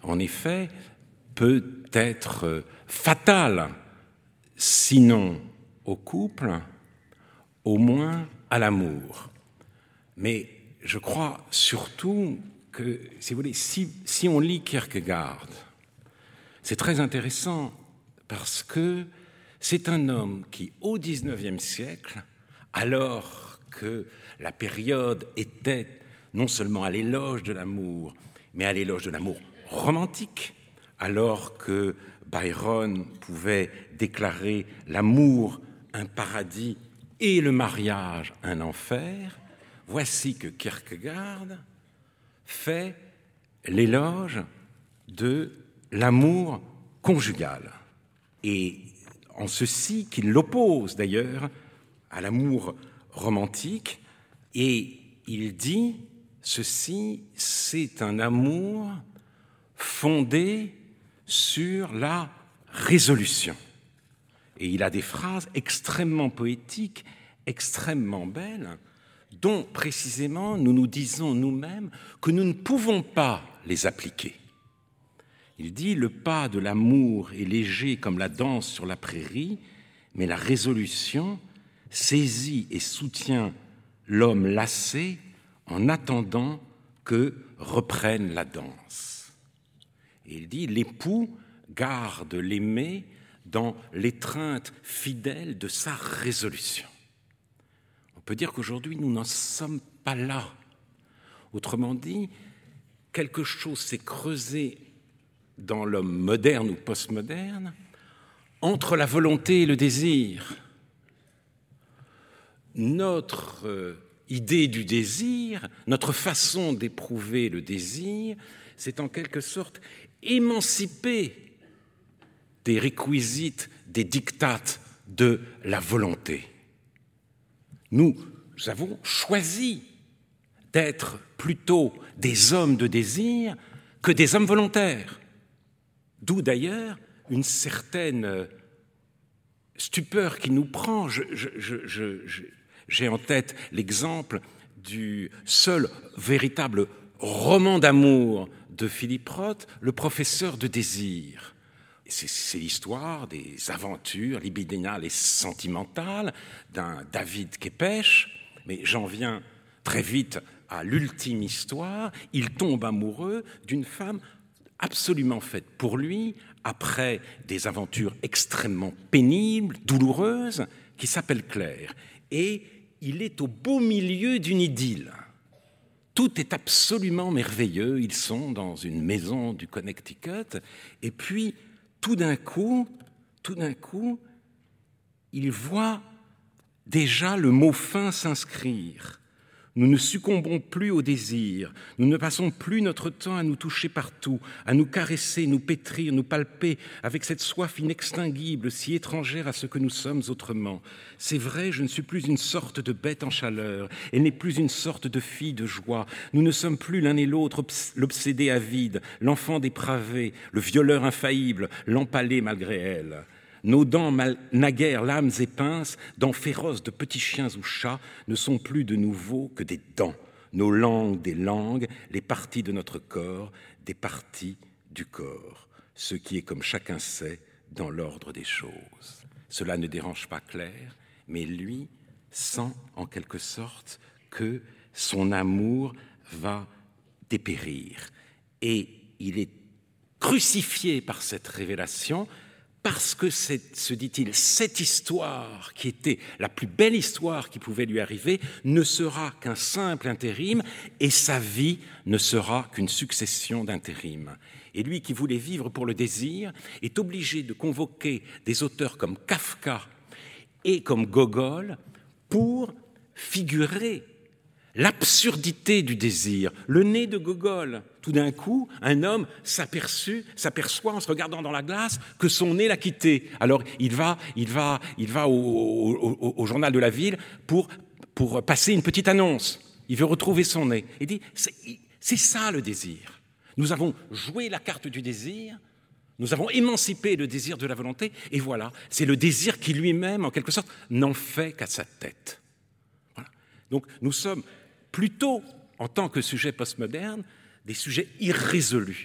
en effet, peut être fatale, sinon au couple, au moins à l'amour. Mais je crois surtout que, si vous voulez, si, si on lit Kierkegaard, c'est très intéressant parce que c'est un homme qui, au dix-neuvième siècle, alors que la période était non seulement à l'éloge de l'amour, mais à l'éloge de l'amour romantique, alors que Byron pouvait déclarer l'amour un paradis et le mariage un enfer, voici que Kierkegaard fait l'éloge de l'amour conjugal. Et en ceci qu'il l'oppose d'ailleurs à l'amour romantique, et il dit ceci, c'est un amour fondé sur la résolution. Et il a des phrases extrêmement poétiques, extrêmement belles, dont précisément nous nous disons nous-mêmes que nous ne pouvons pas les appliquer. Il dit « Le pas de l'amour est léger comme la danse sur la prairie, mais la résolution saisit et soutient l'homme lassé en attendant que reprenne la danse. » Et il dit « L'époux garde l'aimé dans l'étreinte fidèle de sa résolution. » On peut dire qu'aujourd'hui, nous n'en sommes pas là. Autrement dit, quelque chose s'est creusé dans l'homme moderne ou postmoderne entre la volonté et le désir. Notre euh, idée du désir, notre façon d'éprouver le désir, c'est en quelque sorte émancipé des réquisites, des dictates de la volonté. Nous avons choisi d'être plutôt des hommes de désir que des hommes volontaires. D'où d'ailleurs une certaine stupeur qui nous prend. Je, je, je, je, je, j'ai en tête l'exemple du seul véritable roman d'amour de Philippe Roth, Le professeur de désir. C'est, c'est l'histoire des aventures libidinales et sentimentales d'un David Képes, mais j'en viens très vite à l'ultime histoire. Il tombe amoureux d'une femme absolument faite pour lui, après des aventures extrêmement pénibles, douloureuses, qui s'appelle Claire. Et il est au beau milieu d'une idylle. Tout est absolument merveilleux. Ils sont dans une maison du Connecticut. Et puis, tout d'un coup, tout d'un coup, il voit déjà le mot fin s'inscrire. Nous ne succombons plus au désir, nous ne passons plus notre temps à nous toucher partout, à nous caresser, nous pétrir, nous palper, avec cette soif inextinguible, si étrangère à ce que nous sommes autrement. C'est vrai, je ne suis plus une sorte de bête en chaleur, elle n'est plus une sorte de fille de joie. Nous ne sommes plus l'un et l'autre l'obsédé avide, l'enfant dépravé, le violeur infaillible, l'empalé malgré elle. Nos dents, mal, naguère lames et pinces, dents féroces de petits chiens ou chats, ne sont plus de nouveau que des dents. Nos langues, des langues, les parties de notre corps, des parties du corps. Ce qui est, comme chacun sait, dans l'ordre des choses. Cela ne dérange pas Claire, mais lui sent en quelque sorte que son amour va dépérir. Et il est crucifié par cette révélation, parce que, c'est, se dit-il, cette histoire, qui était la plus belle histoire qui pouvait lui arriver, ne sera qu'un simple intérim, et sa vie ne sera qu'une succession d'intérims. Et lui qui voulait vivre pour le désir est obligé de convoquer des auteurs comme Kafka et comme Gogol pour figurer l'absurdité du désir, le nez de Gogol. Tout d'un coup, un homme s'aperçut, s'aperçoit en se regardant dans la glace que son nez l'a quitté. Alors il va, il va, il va au, au, au journal de la ville pour, pour passer une petite annonce. Il veut retrouver son nez. Il dit, c'est, c'est ça le désir. Nous avons joué la carte du désir, nous avons émancipé le désir de la volonté, et voilà, c'est le désir qui lui-même, en quelque sorte, n'en fait qu'à sa tête. Voilà. Donc nous sommes plutôt, en tant que sujet postmoderne, des sujets irrésolus.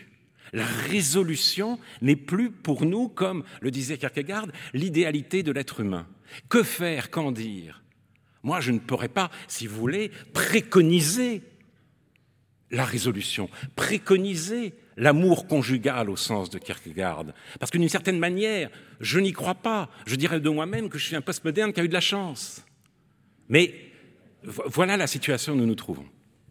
La résolution n'est plus pour nous, comme le disait Kierkegaard, l'idéalité de l'être humain. Que faire, qu'en dire ? Moi, je ne pourrais pas, si vous voulez, préconiser la résolution, préconiser l'amour conjugal au sens de Kierkegaard. Parce que d'une certaine manière, je n'y crois pas. Je dirais de moi-même que je suis un postmoderne qui a eu de la chance. Mais voilà la situation où nous nous trouvons.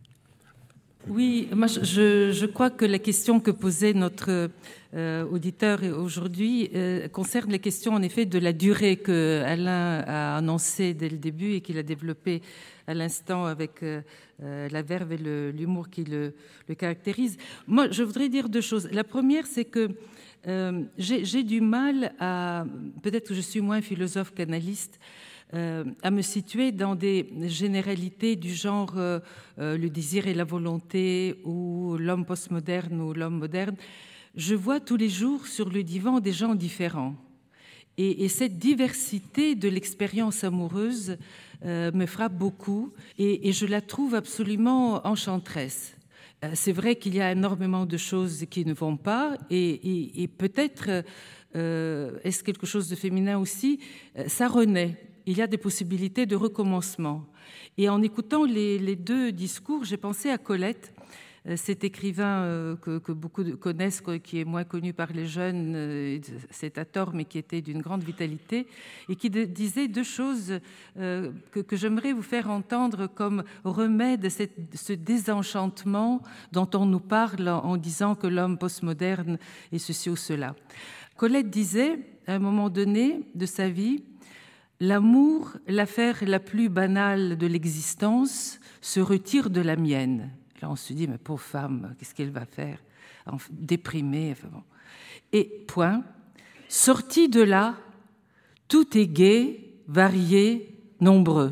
Oui, moi je, je crois que la question que posait notre euh, auditeur aujourd'hui euh, concerne les questions en effet de la durée que Alain a annoncée dès le début et qu'il a développée à l'instant avec euh, la verve et le, l'humour qui le, le caractérise. Moi, je voudrais dire deux choses. La première, c'est que euh, j'ai, j'ai du mal à... Peut-être que je suis moins philosophe qu'analyste, Euh, à me situer dans des généralités du genre euh, euh, le désir et la volonté ou l'homme postmoderne ou l'homme moderne. Je vois tous les jours sur le divan des gens différents. Et, et cette diversité de l'expérience amoureuse euh, me frappe beaucoup et, et je la trouve absolument enchanteresse. Euh, c'est vrai qu'il y a énormément de choses qui ne vont pas et, et, et peut-être euh, est-ce quelque chose de féminin aussi, ça renaît. Il y a des possibilités de recommencement. Et en écoutant les, les deux discours, j'ai pensé à Colette, cet écrivain que, que beaucoup connaissent, qui est moins connu par les jeunes, c'est à tort, mais qui était d'une grande vitalité, et qui de, disait deux choses euh, que, que j'aimerais vous faire entendre comme remède à cette, ce désenchantement dont on nous parle en, en disant que l'homme postmoderne est ceci ou cela. Colette disait, à un moment donné de sa vie, l'amour, l'affaire la plus banale de l'existence, se retire de la mienne. Là, on se dit, mais pauvre femme, qu'est-ce qu'elle va faire ? Déprimée. Enfin bon. Et point, sorti de là, tout est gai, varié, nombreux.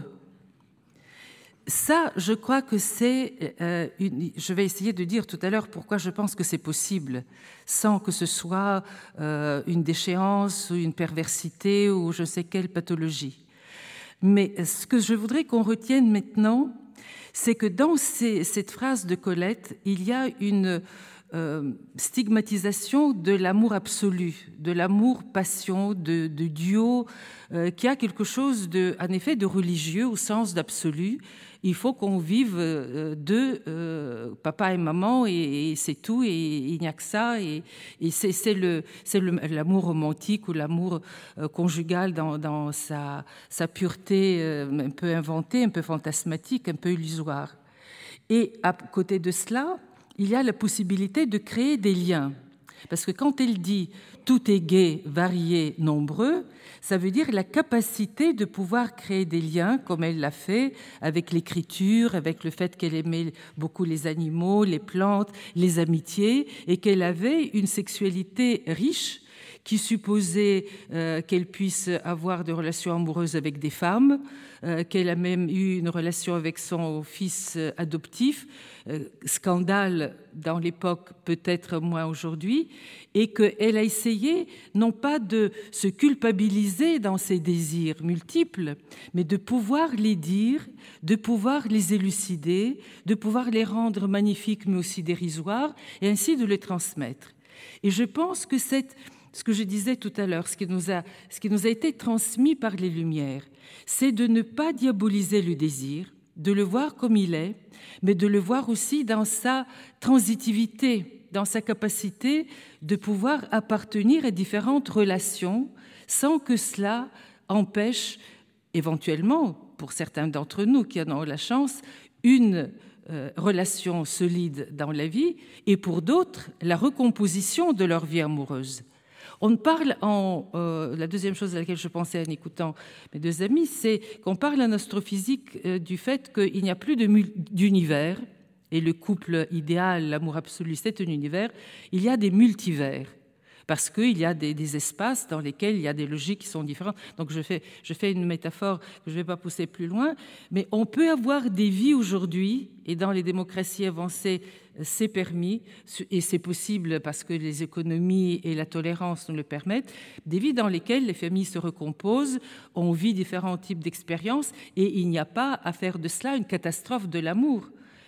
Ça, je crois que c'est... Euh, une, je vais essayer de dire tout à l'heure pourquoi je pense que c'est possible, sans que ce soit euh, une déchéance ou une perversité ou je ne sais quelle pathologie. Mais ce que je voudrais qu'on retienne maintenant, c'est que dans ces, cette phrase de Colette, il y a une euh, stigmatisation de l'amour absolu, de l'amour-passion, de, de duo, euh, qui a quelque chose, de, en effet, de religieux au sens d'absolu. Il faut qu'on vive euh, deux, euh, papa et maman, et, et c'est tout, et, et il n'y a que ça. Et, et c'est, c'est, le, c'est le, l'amour romantique ou l'amour euh, conjugal dans, dans sa, sa pureté euh, un peu inventée, un peu fantasmatique, un peu illusoire. Et à côté de cela, il y a la possibilité de créer des liens. Parce que quand elle dit « tout est gai, varié, nombreux », ça veut dire la capacité de pouvoir créer des liens, comme elle l'a fait avec l'écriture, avec le fait qu'elle aimait beaucoup les animaux, les plantes, les amitiés, et qu'elle avait une sexualité riche qui supposait euh, qu'elle puisse avoir des relations amoureuses avec des femmes, euh, qu'elle a même eu une relation avec son fils adoptif, euh, scandale dans l'époque, peut-être moins aujourd'hui, et qu'elle a essayé non pas de se culpabiliser dans ses désirs multiples, mais de pouvoir les dire, de pouvoir les élucider, de pouvoir les rendre magnifiques mais aussi dérisoires, et ainsi de les transmettre. Et je pense que cette ce que je disais tout à l'heure, ce qui nous a, ce qui nous a été transmis par les Lumières, c'est de ne pas diaboliser le désir, de le voir comme il est, mais de le voir aussi dans sa transitivité, dans sa capacité de pouvoir appartenir à différentes relations sans que cela empêche éventuellement, pour certains d'entre nous qui en ont la chance, une euh, relation solide dans la vie et pour d'autres, la recomposition de leur vie amoureuse. On parle en... Euh, la deuxième chose à laquelle je pensais en écoutant mes deux amis, c'est qu'on parle en astrophysique euh, du fait qu'il n'y a plus de mul- d'univers, et le couple idéal, l'amour absolu, c'est un univers, il y a des multivers, parce qu'il y a des, des espaces dans lesquels il y a des logiques qui sont différentes. Donc je fais, je fais une métaphore que je ne vais pas pousser plus loin, mais on peut avoir des vies aujourd'hui, et dans les démocraties avancées, c'est permis, et c'est possible parce que les économies et la tolérance nous le permettent, des vies dans lesquelles les familles se recomposent, on vit différents types d'expériences, et il n'y a pas à faire de cela une catastrophe de l'amour.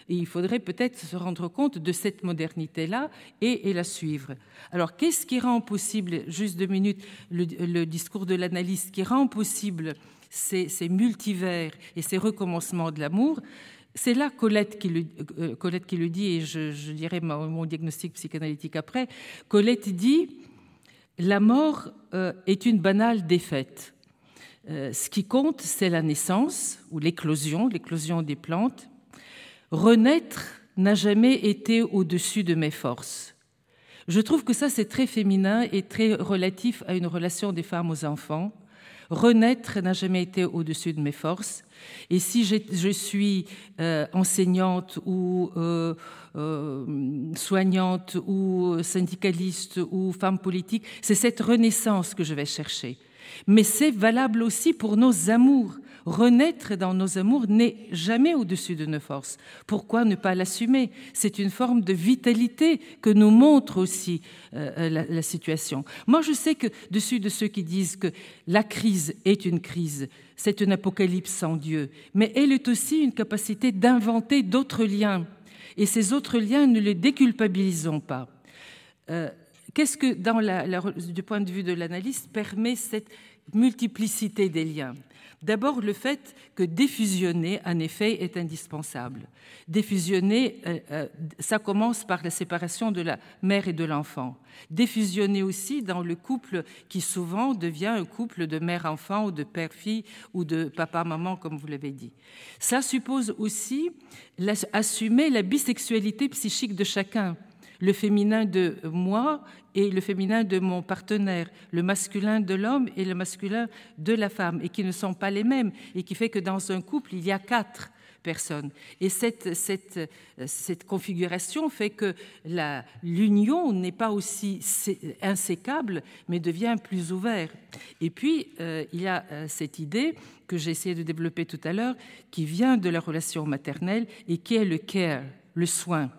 Et il faudrait peut-être se rendre compte de cette modernité-là et, et la suivre. Alors, qu'est-ce qui rend possible, juste deux minutes, le, le discours de l'analyste, qui rend possible ces, ces multivers et ces recommencements de l'amour? C'est là Colette qui le, euh, Colette qui le dit, et je, je dirai mon, mon diagnostic psychanalytique après. Colette dit « La mort euh, est une banale défaite. Euh, ce qui compte, c'est la naissance ou l'éclosion, l'éclosion des plantes. Renaître n'a jamais été au-dessus de mes forces. » Je trouve que ça, c'est très féminin et très relatif à une relation des femmes aux enfants. Renaître n'a jamais été au-dessus de mes forces. Et si je suis euh, enseignante ou euh, euh, soignante ou syndicaliste ou femme politique, c'est cette renaissance que je vais chercher. Mais c'est valable aussi pour nos amours. Renaître dans nos amours n'est jamais au-dessus de nos forces. Pourquoi ne pas l'assumer? C'est une forme de vitalité que nous montre aussi euh, la, la situation. Moi, je sais que dessus de ceux qui disent que la crise est une crise, c'est une apocalypse sans Dieu, mais elle est aussi une capacité d'inventer d'autres liens. Et ces autres liens, ne les déculpabilisons pas. Euh, Qu'est-ce que, dans la, la, du point de vue de l'analyste, permet cette multiplicité des liens? D'abord, le fait que défusionner, en effet, est indispensable. Défusionner, euh, euh, ça commence par la séparation de la mère et de l'enfant. Défusionner aussi dans le couple qui souvent devient un couple de mère-enfant ou de père-fille ou de papa-maman, comme vous l'avez dit. Ça suppose aussi la, assumer la bisexualité psychique de chacun. Le féminin de moi et le féminin de mon partenaire, le masculin de l'homme et le masculin de la femme, et qui ne sont pas les mêmes, et qui fait que dans un couple, il y a quatre personnes. Et cette, cette, cette configuration fait que la, l'union n'est pas aussi insécable, mais devient plus ouverte. Et puis, euh, il y a euh, cette idée que j'ai essayé de développer tout à l'heure, qui vient de la relation maternelle et qui est le care, le soin.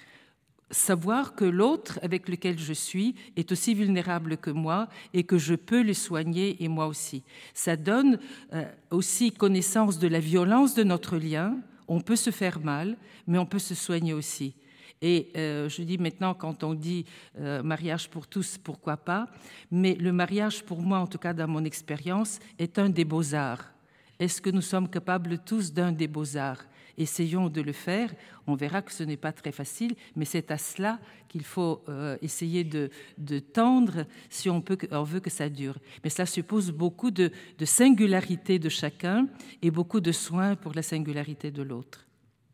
Savoir que l'autre avec lequel je suis est aussi vulnérable que moi et que je peux le soigner et moi aussi. Ça donne euh, aussi connaissance de la violence de notre lien. On peut se faire mal, mais on peut se soigner aussi. Et euh, je dis maintenant, quand on dit euh, mariage pour tous, pourquoi pas, mais le mariage, pour moi, en tout cas dans mon expérience, est un des beaux-arts. Est-ce que nous sommes capables tous d'un des beaux-arts ? Essayons de le faire. On verra que ce n'est pas très facile, mais c'est à cela qu'il faut euh, essayer de, de tendre si on, peut, on veut que ça dure. Mais cela suppose beaucoup de, de singularité de chacun et beaucoup de soins pour la singularité de l'autre.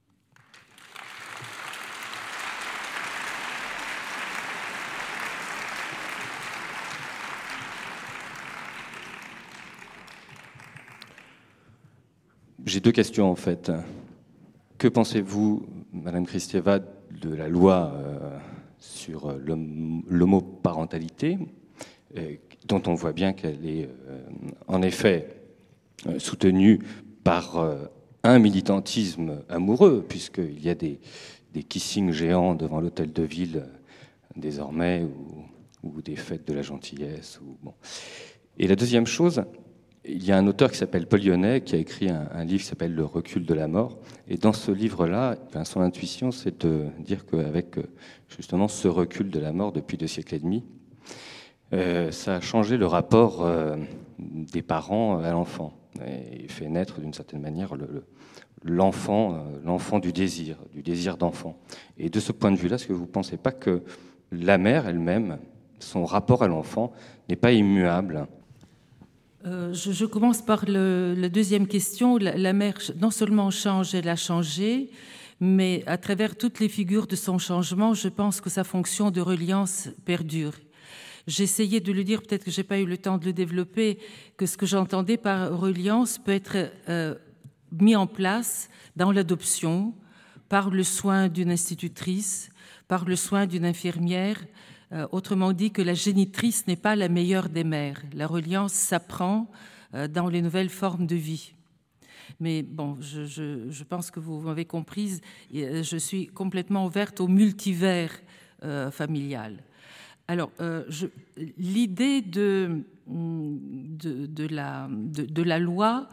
J'ai deux questions en fait. Que pensez-vous, Madame Kristeva, de la loi euh, sur l'homoparentalité, euh, dont on voit bien qu'elle est euh, en effet euh, soutenue par euh, un militantisme amoureux, puisqu'il y a des, des kissings géants devant l'hôtel de ville euh, désormais, ou, ou des fêtes de la gentillesse. Ou, bon. Et la deuxième chose, il y a un auteur qui s'appelle Paul Lyonnais qui a écrit un, un livre qui s'appelle Le recul de la mort. Et dans ce livre-là, enfin, son intuition, c'est de dire qu'avec justement ce recul de la mort depuis deux siècles et demi, euh, ça a changé le rapport euh, des parents à l'enfant et fait naître d'une certaine manière le, le, l'enfant, euh, l'enfant du désir, du désir d'enfant. Et de ce point de vue-là, est-ce que vous ne pensez pas que la mère elle-même, son rapport à l'enfant n'est pas immuable ? Euh, je, je commence par le, la deuxième question. La, la mère, non seulement change, elle a changé, mais à travers toutes les figures de son changement, je pense que sa fonction de reliance perdure. J'essayais de le dire, peut-être que je n'ai pas eu le temps de le développer, que ce que j'entendais par reliance peut être euh, mis en place dans l'adoption, par le soin d'une institutrice, par le soin d'une infirmière. Euh, autrement dit, que la génitrice n'est pas la meilleure des mères. La reliance s'apprend euh, dans les nouvelles formes de vie. Mais bon, je, je, je pense que vous m'avez comprise, je suis complètement ouverte au multivers euh, familial. Alors, euh, je, l'idée de, de, de, la, de, de la loi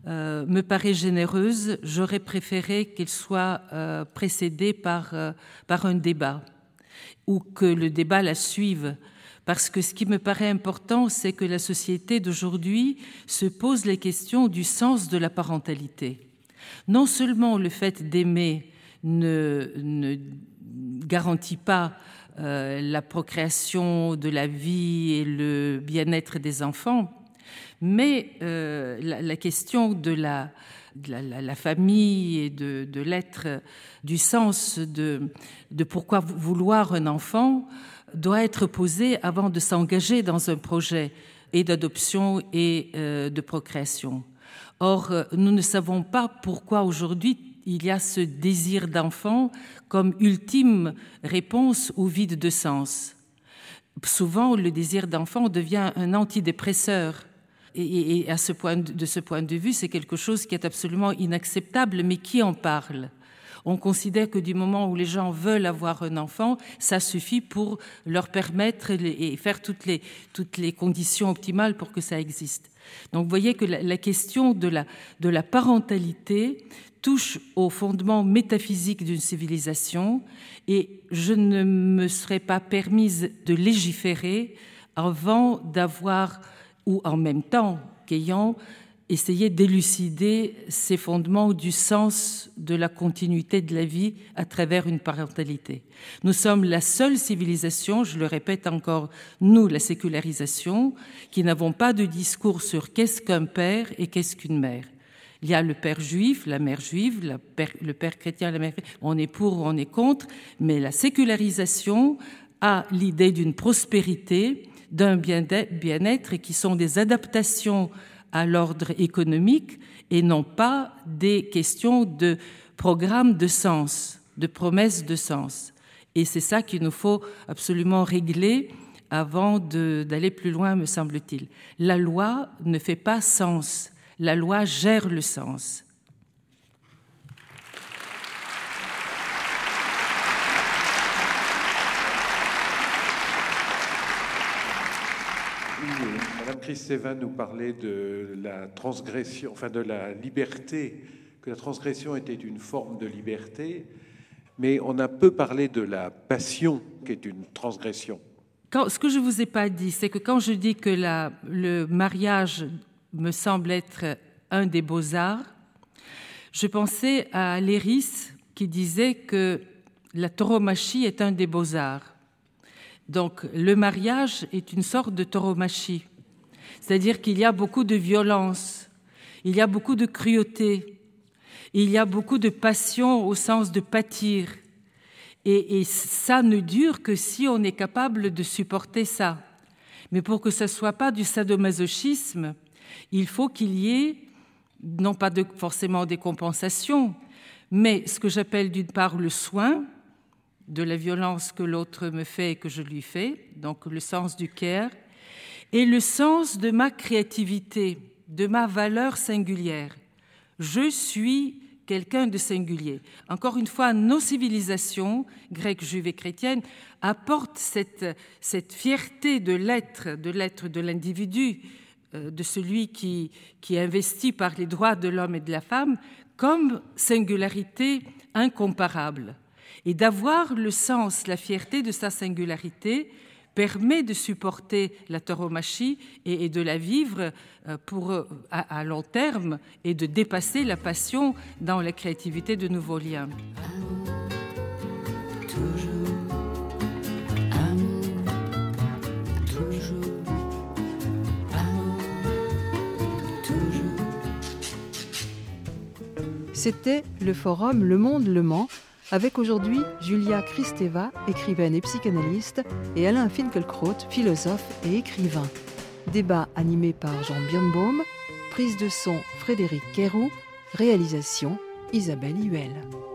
euh, me paraît généreuse. J'aurais préféré qu'elle soit euh, précédée par, euh, par un débat, ou que le débat la suive. Parce que ce qui me paraît important, c'est que la société d'aujourd'hui se pose les questions du sens de la parentalité. Non seulement le fait d'aimer ne, ne garantit pas euh, la procréation de la vie et le bien-être des enfants, mais euh, la, la question de la, de la, la, la famille et de, de l'être, du sens de, de pourquoi vouloir un enfant doit être posée avant de s'engager dans un projet et d'adoption et euh, de procréation. Or, nous ne savons pas pourquoi aujourd'hui il y a ce désir d'enfant comme ultime réponse au vide de sens. Souvent, le désir d'enfant devient un antidépresseur. Et, et à ce point, de ce point de vue, c'est quelque chose qui est absolument inacceptable, mais qui en parle ? On considère que du moment où les gens veulent avoir un enfant, ça suffit pour leur permettre et faire toutes les, toutes les conditions optimales pour que ça existe. Donc vous voyez que la, la question de la, de la parentalité touche au fondement métaphysique d'une civilisation, et je ne me serais pas permise de légiférer avant d'avoir, ou en même temps qu'ayant essayé d'élucider ces fondements du sens de la continuité de la vie à travers une parentalité. Nous sommes la seule civilisation, je le répète encore, nous, la sécularisation, qui n'avons pas de discours sur qu'est-ce qu'un père et qu'est-ce qu'une mère. Il y a le père juif, la mère juive, la père, le père chrétien, la mère chrétienne. On est pour ou on est contre, mais la sécularisation a l'idée d'une prospérité, d'un bien-être, et qui sont des adaptations à l'ordre économique et non pas des questions de programme de sens, de promesses de sens. Et c'est ça qu'il nous faut absolument régler avant de, d'aller plus loin, me semble-t-il. La loi ne fait pas sens, la loi gère le sens. Madame Kristeva nous parlait de la transgression, enfin de la liberté, que la transgression était une forme de liberté, mais on a peu parlé de la passion qui est une transgression. Quand, ce que je ne vous ai pas dit, c'est que quand je dis que la, le mariage me semble être un des beaux-arts, je pensais à Léris qui disait que la tauromachie est un des beaux-arts. Donc le mariage est une sorte de tauromachie. C'est-à-dire qu'il y a beaucoup de violence, il y a beaucoup de cruauté, il y a beaucoup de passion au sens de pâtir. Et, et ça ne dure que si on est capable de supporter ça. Mais pour que ça ne soit pas du sadomasochisme, il faut qu'il y ait, non pas de, forcément des compensations, mais ce que j'appelle d'une part le soin de la violence que l'autre me fait et que je lui fais, donc le sens du care, et le sens de ma créativité, de ma valeur singulière. Je suis quelqu'un de singulier. Encore une fois, nos civilisations, grecques, juives et chrétiennes, apportent cette, cette fierté de l'être, de l'être de l'individu, euh, de celui qui, qui est investi par les droits de l'homme et de la femme, comme singularité incomparable. Et d'avoir le sens, la fierté de sa singularité permet de supporter la tauromachie et, et de la vivre pour, à, à long terme et de dépasser la passion dans la créativité de nouveaux liens. Amour, toujours, amour, toujours, amour, toujours. C'était le forum Le Monde Le Mans, avec aujourd'hui Julia Kristeva, écrivaine et psychanalyste, et Alain Finkielkraut, philosophe et écrivain. Débat animé par Jean Birnbaum, prise de son Frédéric Queyroux, réalisation Isabelle Huel.